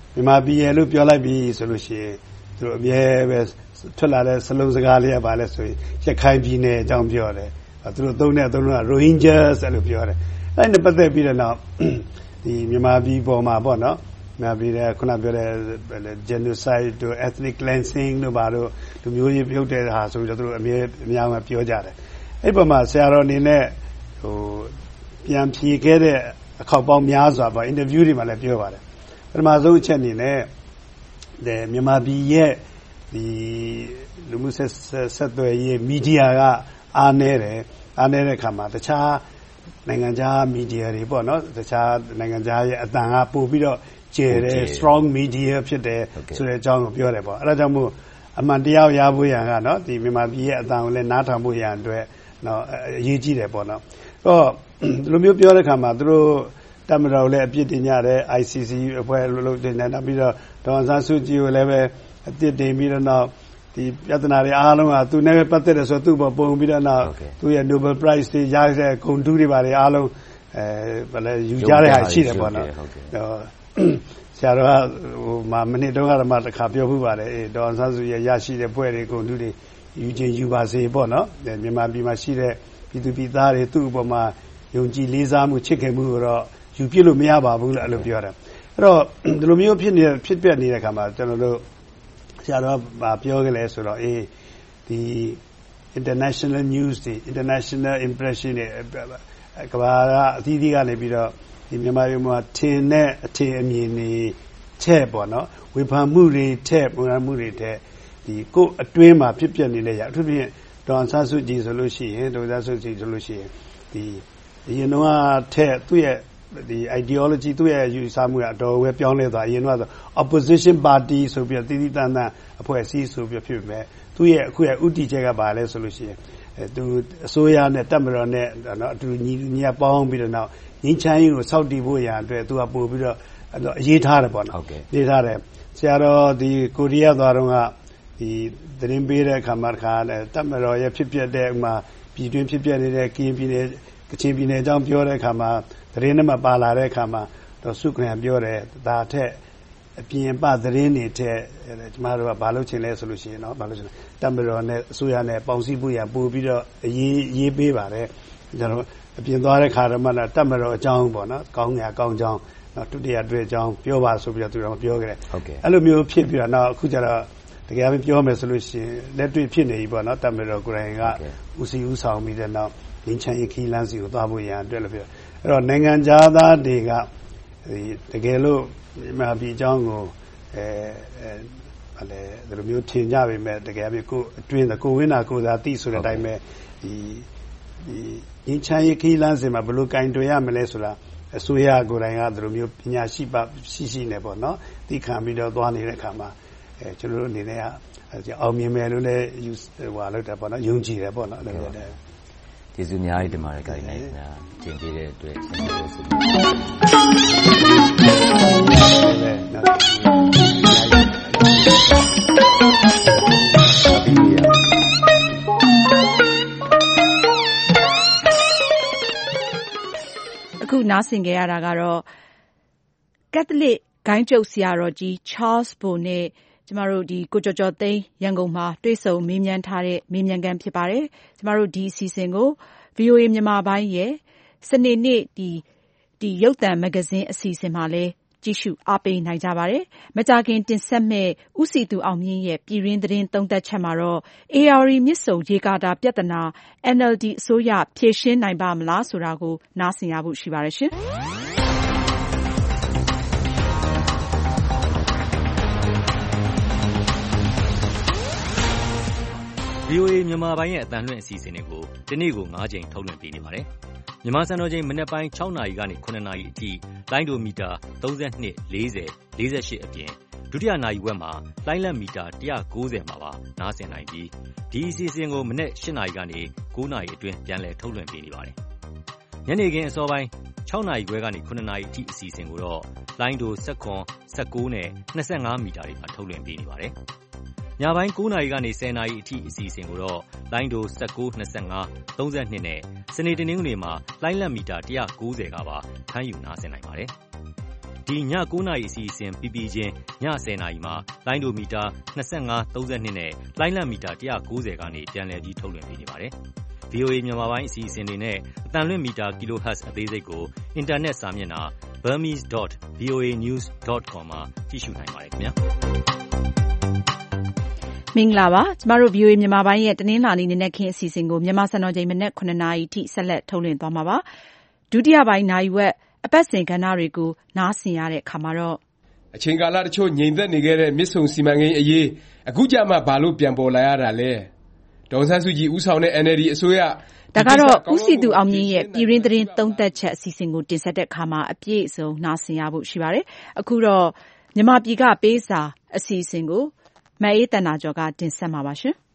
မြန်မာပြည်ရဲ့လို့ပြောလိုက်ပြီးဆိုလို့ရှိရင်သူတို့အမြဲပဲထွက်လာတဲ့စလုံးစကားလေးကပါလဲဆိုရင်ရခိုင်ပြည်နယ်အကြောင်းပြောတယ်သူတို့သုံးတဲ့အသုံးက Rohingyas လို့ပြောတယ်အဲ့ဒါနဲ့ပတ်သက်ပြီးတော့ဒီမြန်မာပြည်ပေါ်မှာပေါ့နော်မြန်မာပြည်ကခုနပြောတဲ့ genocide တို့ ethnic cleansing တို့ဘာလို့လူမျိုးရေးပြုတ်တဲ့ဟာဆိုပြီးတော့သူတို့အမြဲအများကြီးပြောကြတယ်အဲ့ပေါ်မှာဆရာတော်အနေနဲ့ဟိုပြန်ဖြေခဲ့တဲ့အခေါက်ပေါင်းများစွာပေါ့ interview တွေမှာလည်းပြောပါတယ်ပထမဆုံးအချက်အနေနဲ့ဒီမြန်မာပြည်ရဲ့ဒီလူမှုဆက်ဆက်သွယ်ရေးမီဒီယာကအားနည်းတယ်အားနည်းတဲ့အခါမှာတခြားနိုင်ငံခြားမီဒီယာတွေပေါ့နော်တခြားနိုင်ငံခြားရဲ့အတန်ကပို့ပြီးတော့ကျယ်တယ် strong media ဖြစ်တယ်ဆိုတဲ့အကြောင်းကိုပြောတယ်ပေါ့အဲဒါကြောင့်မို့အမှန်တရားရဖို့ရန်ကနော်ဒီမြန်မာပြည်ရဲ့အတန်ကိုလည်းနားထောင်ဖို့ရန်အတွက်နော်အရေးကြီးတယ်ပေါ့နော်တော့ဒီလိုမျိုးပြောတဲ့အခါမှာသူတို့တမတော်လည်းအပြစ်တင်ကြတယ် I C C အဖွဲ့လို့တင်တယ်နောက်ပြီးတော့ဒေါ်အောင်ဆန်းစုကြည်ကိုလည်းပဲအပြစ်တင်ပြီးတော့နောက်ဒီပြဿနာတွေအားလုံးကသူနဲ့ပတ်သက်တယ်ဆိုတော့သူ့ပေါ်ပုံပြီးတော့နောက်သူရဲ့ Nobel Prize တွေရတဲ့ဂုဏ်ထူးတွေပါတယ်အားလုံးအဲဘာလဲယူကြတဲ့ဟာရှိတယ်ပေါ့နော်ဆရာတော်ကဟိုမှာမနစ်တုန်းကမှတစ်ခါပြောပြပါတယ်အေးဒေါ်အောင်ဆန်းစုကြည်ရရှိတဲ့ဘွဲ့တွေဂုဏ်ထူးတွေယူခြင်းယူပါစေပေါ့နော်မြန်မာပြည်မှာရှိတဲ့ပြည်သူပြည်သားတွေသူ့အပေါ်မှာယုံကြည်လေးစားမှုချစ်ခင်မှုကိုတော့ယူပြလို့မရပါဘူးလို့အဲ့လိုပြောတယ်အဲ့တော့ဒီလိုမျိုးဖြစ်နေဖြစ်ပြနေတဲ့အခါမှာကျွန်တော်တို့ဆရာတော်ကပြောခဲ့လဲဆိုတော့အေးဒီ international news တွေ international impression တွေကဘာကအသီးသီးကနေပြီးတော့ဒီမြန်မာပြည်မှာထင်တဲ့အထင်အမြင်တွေထက်ပေါ့နော်ဝေဖန်မှုတွေထက်ပုံရမှုတွေထက်ဒီကိုယ်အတွင်းမှာဖြစ်ပြနေတဲ့ရအထူးဖြင့်ဒေါ်အောင်ဆန်းစုကြည်ဆိုလို့ရှိရင်ဒေါ်အောင်ဆန်းစုကြည်ဆိုလို့ရှိရင်ဒီအရင်တော့ထက်သူ့ရဲ့ဒီ ideology သူ့ရဲ့ယူဆမှုကအတော်ဝဲပြောင်းလဲသွားအရင်တော့ဆို opposition party ဆိုပြီးတည်တည်တန်းတန်းအဖွဲ့အစည်းဆိုပြီးဖြစ်ပေမဲ့သူ့ရဲ့အခုရဲ့ဥတီချက်ကပါလဲဆိုလို့ရှိရင်အဲသူအစိုးရနဲ့တပ်မတော်နဲ့နော်အတူညီညီပေါင်းပြီးတော့နောက်ငင်းချမ်းရေးကိုစောင့်တည်ဖို့ရာအတွက်သူကပို့ပြီးတော့အရေးထားတယ်ပေါ့နော်ရေးထားတယ်ဆရာတော်ဒီကိုရီးယားသွားတော့ကဒီသတင်းပေးတဲ့အခါမှာတခါတပ်မတော်ရဲ့ဖြစ်ပျက်တဲ့ဥမာပြည်တွင်းဖြစ်ပျက်နေတဲ့ကရင်ပြည်နယ်ကချင်ပြည်နယ်အကြောင်းပြောတဲ့အခါမှာသတင်းတွေမှာပါလာတဲ့အခါမှာတော့စုခရံပြောတယ်ဒါထက်အပြင်ပသတင်းတွေထက်ကျမတို့ကဘာလုပ်ချင်လဲဆိုလို့ရှိရင်เนาะဘာလုပ်ချင်လဲတပ်မတော်နဲ့အစိုးရနဲ့ပေါင်းစည်းဖို့ရပို့ပြီးတော့အရေးရေးပေးပါတယ်ကျွန်တော်အပြင်သွားတဲ့ခါတော့မှတပ်မတော်အကြောင်းပေါ့နော်ကောင်းငါကောင်းကြောင်းနော်ဒုတိယတွေ့အကြောင်းပြောပါဆိုပြီးတော့သူတို့ပြောခဲ့တယ်အဲ့လိုမျိုးဖြစ်ပြီးတော့နောက်အခုကျတော့တကယ်ပြောမယ်ဆိုလို့ရှိရင်လက်တွေ့ဖြစ်နေပြီပေါ့နော်တပ်မတော်ကိုယ်တိုင်ကဦးစီးဦးဆောင်ပြီးတဲ့နောက်ငင်းချင်ခီလန်းစီကိုသွားဖို့ရန်အတွက်လို့ပြောအဲ့တော့နိုင်ငံသားတွေကတကယ်လို့မြန်မာပြည်အကြောင်းကိုအဲအဲဘာလဲဒီလိုမျိုးထင်ကြပေမဲ့တကယ်ပြီးကိုအတွင်းကိုဝင်းတာကိုသာသိဆိုတဲ့အတိုင်းပဲဒီဒီငင်းချင်ခီလန်းစီမှာဘယ်လိုကင်တွယ်ရမလဲဆိုတာအစိုးရကိုယ်တိုင်ကဒီလိုမျိုးပညာရှိပါရှိရှိနေပေါ့နော်သိခံပြီးတော့သွားနေတဲ့အခါမှာအဲကျွန်တော်တို့အနေနဲ့ကအောင်မြင်မယ်လို့လည်းယူဟိုလောက်တယ်ပေါ့နော်ယုံကြည်တယ်ပေါ့နော်အဲ့လိုလည်းကျေးဇူးအများကြီးတင်ပါတယ်ကိုင်နိုင်ခင်ဗျာကျင့်ပေးတဲ့အတွက်ဆက်ပြီးတော့ဆုတောင်းအခုနားဆင်ကြရတာကတော့ကက်သလစ်ဂိုင်းကျုပ်ဆရာတော်ကြီး Charles Bo နဲ့ကျမတို့ဒီကိုကျော်ကျော်သိန်းရန်ကုန်မှာတွေ့ဆုံမေးမြန်းထားတဲ့မေးမြန်းခန်းဖြစ်ပါတယ်။ကျမတို့ဒီအစီအစဉ်ကို ဗွီအိုအေ မြန်မာပိုင်းရဲ့စနေနေ့ဒီဒီရုပ်သံမဂ္ဂဇင်းအစီအစဉ်မှာလည်းကြည့်ရှုအားပေးနိုင်ကြပါတယ်။မကြာခင်တင်ဆက်မဲ့ဦးစီသူအောင်မြင့်ရဲ့ပြည်တွင်းသတင်းသုံးသပ်ချက်မှာတော့ အေအာရီမြစ်ဆုံရေကာတာပြဿနာ အန်အယ်လ်ဒီအစိုးရဖြေရှင်းနိုင်ပါမလားဆိုတာကိုနားဆင်ရဖို့ရှိပါတယ်ရှင်။ဗွီအိုအေ မြန်မာပိုင်းရဲ့အသံလွှင့်အစီအစဉ်တွေကိုဒီနေ့ကို၅ကြိမ်ထုတ်လွှင့်ပေးနေပါတယ်။မြန်မာစံတော်ချိန်မနက်ပိုင်း၆နာရီကနေ၇နာရီအထိလိုင်းဒိုမီတာသုံး၂၄၀ ၄၈အပြင်ဒုတိယနာရီဝက်မှာလိုင်းလက်မီတာ၁၉၀မှာပါနားဆင်နိုင်ပြီးဒီအစီအစဉ်ကိုမနက်၈နာရီကနေ၉နာရီအတွင်းပြန်လည်ထုတ်လွှင့်ပေးနေပါတယ်။ညနေခင်းအစောပိုင်း၆နာရီခွဲကနေ၇နာရီအထိအစီအစဉ်ကိုတော့လိုင်းဒို၁၇ ၁၉နဲ့၂၅မီတာတွေမှာထုတ်လွှင့်ပေးနေပါတယ်။ညပိုင်း၉နာရီကနေ၁၀နာရီအထိအစီအစဉ်ကိုတော့လိုင်းဒို၁၉ ၂၅ ၃၂နဲ့စနေတနင်္ဂနွေမှာလိုင်းလက်မီတာ၁၉၀ကပါဖမ်းယူနားဆင်နိုင်ပါတယ်။ဒီည၉နာရီအစီအစဉ်ပြီးပြီးချင်းည၁၀နာရီမှာလိုင်းဒိုမီတာ၂၅ ၃၂နဲ့လိုင်းလံမီတာ၁၉၀ကနေပြန်လည်ပြီးထုတ်လွှင့်ပေးနေပါတယ်။ ဗွီအိုအေ မြန်မာပိုင်းအစီအစဉ်တွေနဲ့အသံလွှင့်မီတာ kilohertz အသေးစိတ်ကိုအင်တာနက်စာမျက်နှာ burmese dot v o a news dot com မှာကြည့်ရှုနိုင်ပါတယ်ခင်ဗျာ။မင်္ဂလာပါကျမတို့ ဗွီအိုအေ မြန်မာပိုင်းရဲ့တနင်္လာနေ့နံနက်ခင်းအစီအစဉ်ကိုမြန်မာစံတော်ချိန်မနက်ခုနှစ်နာရီထိဆက်လက်ထုတ်လွှင့်သွားမှာပါ။ဒုတိယပိုင်းနာရီဝက်အပတ်စဉ်ကဏ္ဍတွေကိုနားဆင်ရတဲ့အခါမှာတော့အချိန်ကာလတချို့ငြိမ်သက်နေခဲ့တဲ့မြစ်ဆုံစီမံကိန်းအရေးအခုကြမှဘာလို့ပြန်ပေါ်လာရတာလဲဒေါ်အောင်ဆန်းစုကြည်ဦးဆောင်တဲ့ အန်အယ်လ်ဒီ အစိုးရဒါကတော့ဦးစီသူအောင်မြင့်ရဲ့ပြည်တွင်းသတင်းသုံးသပ်ချက်အစီအစဉ်ကိုတင်ဆက်တဲ့အခါမှာအပြည့်အစုံနားဆင်ရဖို့ရှိပါတယ်။အခုတော့မြန်မာပြည်ကပေးစာအစီအစဉ်ကိုမအေးတနာကျော်ကတင်ဆက်မှာပါရှင်။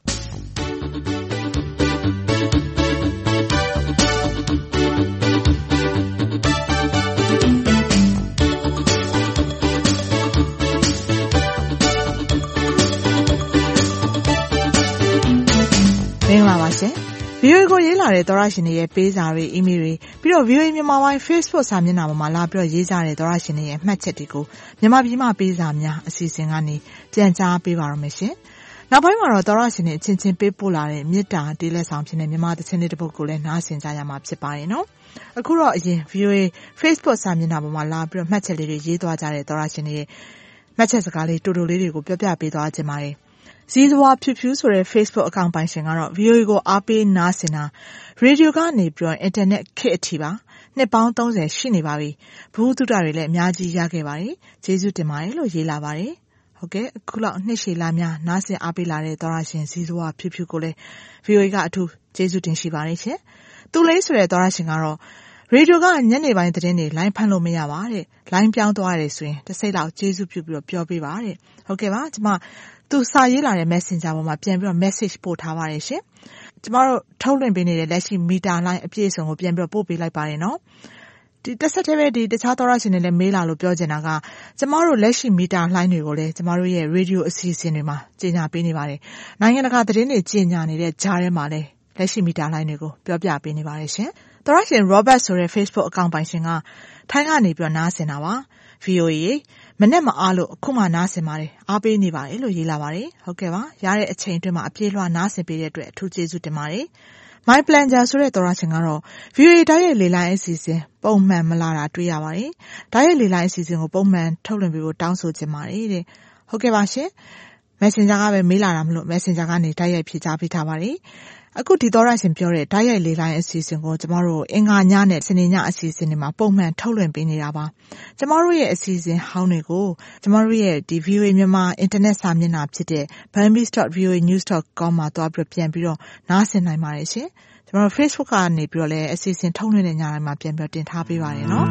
မင်္ဂလာပါရှင်။ ဗီအိုအေကိုရေးလာတဲ့သောရရှင်တွေရဲ့ပေးစာတွေအီးမေးလ်တွေပြီးတော့ ဗွီအိုအေမြန်မာပိုင်း Facebook စာမျက်နှာပေါ်မှာလာပြီးတော့ရေးကြတဲ့သောရရှင်တွေရဲ့မှတ်ချက်တွေကိုမြန်မာပြည်မှာပေးစာများအစီအစဉ်ကနေပြန်ကြားပေးပါရမယ်ရှင်။နောက်ပိုင်းမှာတော့သောရရှင်တွေအချင်းချင်းပေးပို့လာတဲ့မေတ္တာတေးလက်ဆောင်ဖြစ်တဲ့မြန်မာသချင်းလေးတစ်ပုဒ်ကိုလည်းနားဆင်ကြရမှာဖြစ်ပါတယ်နော်။အခုတော့အရင် ဗွီအိုအေ Facebook စာမျက်နှာပေါ်မှာလာပြီးတော့မှတ်ချက်လေးတွေရေးသွားကြတဲ့သောရရှင်တွေရဲ့မှတ်ချက်စကားလေးတူတူလေးတွေကိုပြောပြပေးသွားခြင်းပါတယ်။ဇီးစွာဖြူဖြူဆိုတဲ့ Facebook အကောင့်ပိုင်ရှင်ကတော့ ဗီအိုအေ ကိုအားပေးနားဆင်တာရေဒီယိုကနေပြီးတော့အင်တာနက်ခေတ်အထိပါနှစ်ပေါင်းသုံးဆယ်ရှိနေပါပြီ။ဘုဟုတုတတွေလည်းအများကြီးရခဲ့ပါတယ်။ကျေးဇူးတင်ပါတယ်လို့ရေးလာပါတယ်။ဟုတ်ကဲ့အခုလောက်နှစ်ရှည်လာများနားဆင်အားပေးလာတဲ့သောရရှင်ဇီးစွာဖြူဖြူကိုလည်း ဗီအိုအေကအထူးကျေးဇူးတင်ရှိပါတယ်ရှင်။သူလေးဆိုတဲ့သောရရှင်ကတော့ရေဒီယိုကညနေပိုင်းသတင်းတွေလိုင်းဖမ်းလို့မရပါတဲ့။လိုင်းပြောင်းသွားရတယ်ဆိုရင်တစ်စိတ်လောက်ကျေးဇူးပြုပြီးတော့ပြောပေးပါတဲ့။ဟုတ်ကဲ့ပါကျမသူစာရေးလာတဲ့ Messenger ပေါ်မှာပြန်ပြီးတော့ message ပို့ထားပါတယ်ရှင်။ကျမတို့ထုတ်လွှင့်ပေးနေတဲ့လက်ရှိမီတာလိုင်းအပြည့်အစုံကိုပြန်ပြီးတော့ပို့ပေးလိုက်ပါတယ်နော်။ဒီတစ်ဆက်တည်းပဲဒီတခြားသောရရှင်တွေလည်းမေးလာလို့ပြောချင်တာကကျမတို့လက်ရှိမီတာလိုင်းတွေကိုလည်းကျမတို့ရဲ့ radio အစီအစဉ်တွေမှာကြေညာပေးနေပါတယ်။နိုင်ငံတကာသတင်းတွေကြေညာနေတဲ့ကြားထဲမှာလည်းလက်ရှိမီတာလိုင်းတွေကိုပြောပြပေးနေပါတယ်ရှင်။သောရရှင် Robert ဆိုတဲ့ Facebook အကောင့်ပိုင်ရှင်ကထိုင်းကနေပြီးတော့နားဆင်တာပါ။ ဗီအိုအေမနဲ့မအားလို့အခုမှနားဆင်ပါတယ်အားပေးနေပါတယ်လို့ရေးလာပါတယ်ဟုတ်ကဲ့ပါရတဲ့အချိန်အတွင်းမှာအပြေးလွှားနားဆင်ပေးတဲ့အတွက်အထူးကျေးဇူးတင်ပါတယ် My Planger ဆိုတဲ့သောရရှင်ကတော့ ဗီအိုအေဓာတ်ရိုက်လေလိုင်းအစီအစဉ်ပုံမှန်မလာတာတွေ့ရပါတယ်ဓာတ်ရိုက်လေလိုင်းအစီအစဉ်ကိုပုံမှန်ထုတ်လွှင့်ပေးဖို့တောင်းဆိုချင်ပါတယ်တဲ့ဟုတ်ကဲ့ပါရှင် Messenger ကပဲမေးလာတာမလို့ Messenger ကနေဓာတ်ရိုက်ဖြေကြားပေးထားပါတယ်အခုဒီသောရရှင်ပြောတဲ့ဓာတ်ရိုက်လေလိုင်းအစီအစဉ်ကိုကျမတို့အင်္ဂါညနဲ့စနေညအစီအစဉ်တွေမှာပုံမှန်ထုတ်လွှင့်ပေးနေတာပါကျမတို့ရဲ့အစီအစဉ်ဟောင်းတွေကိုကျမတို့ရဲ့ဒီ ဗီအိုအေ မြန်မာအင်တာနက်စာမျက်နှာဖြစ်တဲ့ burmese dot v o a news dot com မှာတွားပြီးပြန်ပြီးတော့နားဆင်နိုင်ပါတယ်ရှင်ကျမတို့ Facebook ကနေပြီးတော့လည်းအစီအစဉ်ထုတ်လွှင့်တဲ့ညတိုင်းမှာပြန်ပြီးတင်ထားပေးပါတယ်နော်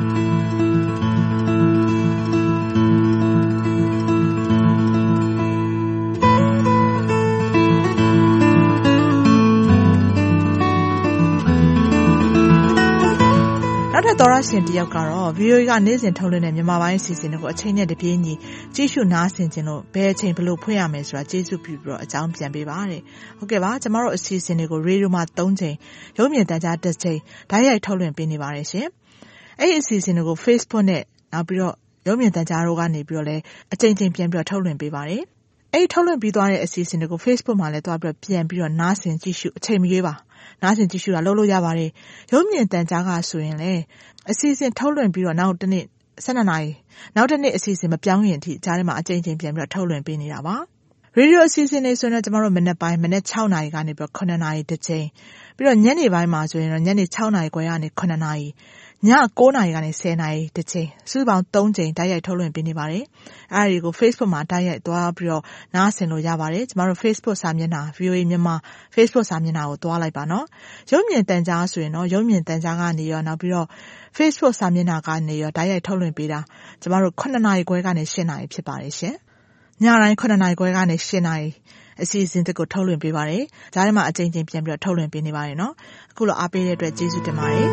နောက်ထပ်သောရရှင်တယောက်ကတော့ ဗီအိုအေ ကနေ့စဉ်ထုတ်လွှင့်တဲ့မြန်မာပိုင်းအစီအစဉ်တွေကိုအချိန်နဲ့တပြေးညီကြည့်ရှုနားဆင်ခြင်းလို့ဘယ်အချိန်ဘယ်လိုဖွင့်ရမယ်ဆိုတာကျေးဇူးပြုပြီးတော့အကြောင်းပြန်ပေးပါတဲ့ဟုတ်ကဲ့ပါကျမတို့အစီအစဉ်တွေကိုရေဒီယိုမှာသုံးချိန်ရုပ်မြင်သံကြားတစ်ချိန်ဓာတ်ရိုက်ထုတ်လွှင့်ပေးနေပါတယ်ရှင်အဲ့ဒီအစီအစဉ်တွေကို Facebook နဲ့နောက်ပြီးတော့ရုပ်မြင်သံကြားတို့ကနေပြီးတော့လည်းအချိန်ချင်းပြန်ပြီးတော့ထုတ်လွှင့်ပေးပါတယ်အဲ့ဒီထုတ်လွှင့်ပြီးသွားတဲ့အစီအစဉ်တွေကို Facebook မှာလည်းတွားပြီးတော့ပြန်ပြီးတော့နားဆင်ကြည့်ရှုအချိန်မရွေးပါနားဆင်ကြည့်ရှုတာလုပ်လို့ရပါတယ်ရုပ်မြင်သံကြားကဆိုရင်လည်းအစီအစဉ်ထုတ်လွှင့်ပြီးတော့နောက်တစ်နေ့ဆယ်နှစ်နာရီနောက်တစ်နေ့အစီအစဉ်မပြောင်းရင်အထိကြားထဲမှာအချိန်ချင်းပြန်ပြီးတော့ထုတ်လွှင့်ပေးနေတာပါရေဒီယိုအစီအစဉ်တွေဆိုရင်တော့ကျမတို့မနေ့ပိုင်းမနေ့၆နာရီကနေပြီးတော့ခုနှစ်နာရီတစ်ချိန်ပြီးတော့ညနေပိုင်းမှာဆိုရင်တော့ညနေ၆နာရီခွဲကနေခုနှစ်နာရီည၉နာရီကနေဆယ်နာရီတစ်ချိန်စုစုပေါင်းသုံးချိန်ဓာတ်ရိုက်ထုတ်လွှင့်ပေးနေပါတယ်အဲ့ဒီကို Facebook မှာဓာတ်ရိုက်သွားပြီးတော့နားဆင်လို့ရပါတယ်ကျမတို့ Facebook စာမျက်နှာ ဗီအိုအေ မြန်မာ Facebook စာမျက်နှာကိုသွားလိုက်ပါနော်ရုပ်မြင်သံကြားဆိုရင်တော့ရုပ်မြင်သံကြားကနေရောနောက်ပြီးတော့ Facebook စာမျက်နှာကနေရောဓာတ်ရိုက်ထုတ်လွှင့်ပေးတာကျမတို့ခုနှစ်နာရီခွဲကနေရှစ်နာရီဖြစ်ပါတယ်ရှင်ညတိုင်းခုနှစ်နာရီခွဲကနေရှစ်နာရီအစီအစဉ်တွေကိုထုတ်လွှင့်ပေးပါတယ်ဒါထဲမှာအချိန်ချင်းပြန်ပြီးတော့ထုတ်လွှင့်ပေးနေပါတယ်နော်အခုလိုအားပေးတဲ့အတွက်ကျေးဇူးတင်ပါတယ်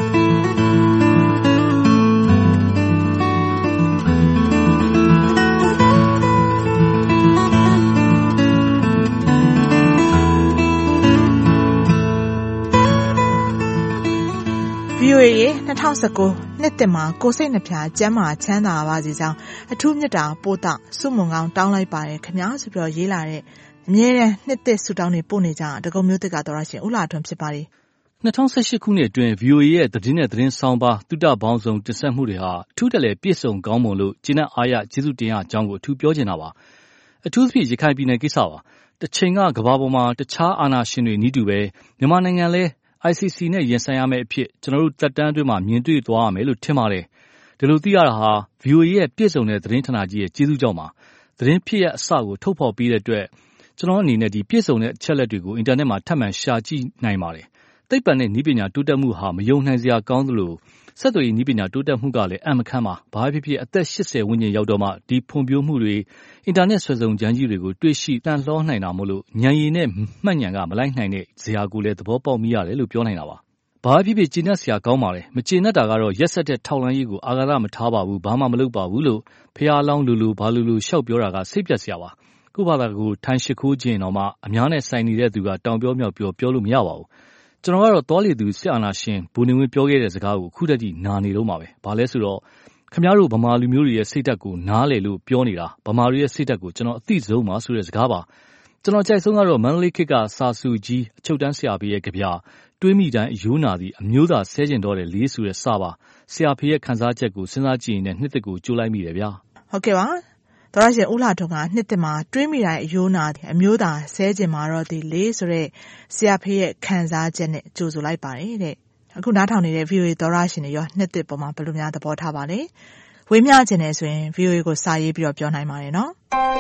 ဗီအိုအေရဲ့၂၂၀၁၉နှစ်သစ်မှာကိုယ်စိတ်နှဖျားကျန်းမာချမ်းသာပါစေကြောင်းအထူးမြတ်တာပို့တာစုမုံကောင်းတောင်းလိုက်ပါတယ်ခင်ဗျာဆိုပြီးတော့ရေးလာတဲ့အမြဲတမ်းနှစ်သစ်ဆုတောင်းနေပို့နေကြတကုံမျိုးသစ်ကတော်ရရှင်ဦးလာထွန်းဖြစ်ပါတယ်၂၀၁၈ခုနှစ်အတွင်း ဗွီအိုအေ ရဲ့သတင်းနဲ့သတင်းဆောင်ပါသုတပေါင်းစုံတင်ဆက်မှုတွေဟာအထူးတလဲပြည့်စုံကောင်းမွန်လို့ကျေနပ်အားရကျေးဇူးတင်ရအကြောင်းကိုအထူးပြောချင်တာပါအထူးသဖြင့်ရခိုင်ပြည်နယ်ကိစ္စပါတစ်ချိန်ကကမ္ဘာပေါ်မှာတခြားအာဏာရှင်တွေနည်းတူပဲမြန်မာနိုင်ငံလဲ အိုင် စီ စီ နဲ့ရင်ဆိုင်ရမယ့်အဖြစ်ကျွန်တော်တို့တက်တန်းအတွင်းမှာမြင်တွေ့သွားရမယ်လို့ထင်ပါတယ်ဒီလိုသိရတာဟာ ဗွီအိုအေ ရဲ့ပြည့်စုံတဲ့သတင်းဌာနကြီးရဲ့ကျေးဇူးကြောင့်ပါသတင်းဖြစ်ရအစကိုထုတ်ဖော်ပေးတဲ့အတွက်ကျွန်တော်အနေနဲ့ဒီပြည့်စုံတဲ့အချက်လက်တွေကိုအင်တာနက်မှာထပ်မံရှာကြည့်နိုင်ပါတယ်သိပ္ပံနဲ့နည်းပညာတိုးတက်မှုဟာမယုံနိုင်စရာကောင်းသလိုဆက်သွယ်ရေးနည်းပညာတိုးတက်မှုကလည်းအံ့မခန်းပါဘာဖြစ်ဖြစ်အသက်၈၀ဝန်းကျင်ရောက်တော့မှဒီဖွံ့ဖြိုးမှုတွေအင်တာနက်ဆွဲဆောင်ကြမ်းကြီးတွေကိုတွေ့ရှိတန်လှောနိုင်တာမို့လို့ဉာဏ်ရည်နဲ့မှတ်ဉာဏ်ကမလိုက်နိုင်တဲ့ဇာတ်ကိုလည်းသဘောပေါက်မိရတယ်လို့ပြောနိုင်တာပါဘာဖြစ်ဖြစ်ကျေနပ်စရာကောင်းပါလေမကျေနပ်တာကတော့ရက်ဆက်တဲ့ထောက်လှမ်းရေးကိုအာဃာတမထားပါဘူးဘာမှမလုပ်ပါဘူးလို့ဖះလောင်းလူလူဘာလူလူရှောက်ပြောတာကစိတ်ပြတ်စရာပါကိုဘာသာကိုထိုင်ရှိခိုးခြင်းတော့မှအများနဲ့ဆိုင်နေတဲ့သူကတောင်ပြောမြောက်ပြောပြောလို့မရပါဘူးကျွန်တော်ကတော့တော်လီသူစစ်အာဏာရှင်ဘူနေဝင်ပြောခဲ့တဲ့စကားကိုခုတည်းနာနေတော့မှာပဲဘာလဲဆိုတော့ခင်ဗျားတို့ဗမာလူမျိုးတွေရဲ့စိတ်ဓာတ်ကိုနားလေလို့ပြောနေတာဗမာတွေရဲ့စိတ်ဓာတ်ကိုကျွန်တော်အသိဆုံးပါဆိုတဲ့စကားပါကျွန်တော်ကြိုက်ဆုံးကတော့မန္တလေးခေတ်ကစာစုကြီးအချုပ်တန်းဆရာဖေးရဲ့ကြပြတွေးမိတိုင်းအယိုးနာသည်အမျိုးသားဆဲကျင်တော့တယ်လေးဆိုတဲ့စာပါဆရာဖေးရဲ့ခန်းစားချက်ကိုစဉ်းစားကြည့်ရင်နှစ်သက်ကိုကြိုးလိုက်မိတယ်ဗျာဟုတ်ကဲ့ပါတော်ရရှင်ဦးလာထွန်းကနှစ်သက်မှာတွေးမိတိုင်းအယိုးနာသည်အမျိုးသားဆဲကျင်မှာတော့ဒီလေးဆိုတဲ့ဆရာဖေးရဲ့ခန်းစားချက်နဲ့ကြိုဆိုလိုက်ပါတယ်တဲ့အခုနားထောင်နေတဲ့ ဗွီအိုအေ တော်ရရှင်တွေရောနှစ်သက်ပေါ်မှာဘယ်လိုများသဘောထားပါလဲဝေမျှခြင်းနဲ့ဆိုရင် ဗွီအိုအေ ကိုစာရေးပြီးတော့ပြောနိုင်ပါတယ်နော်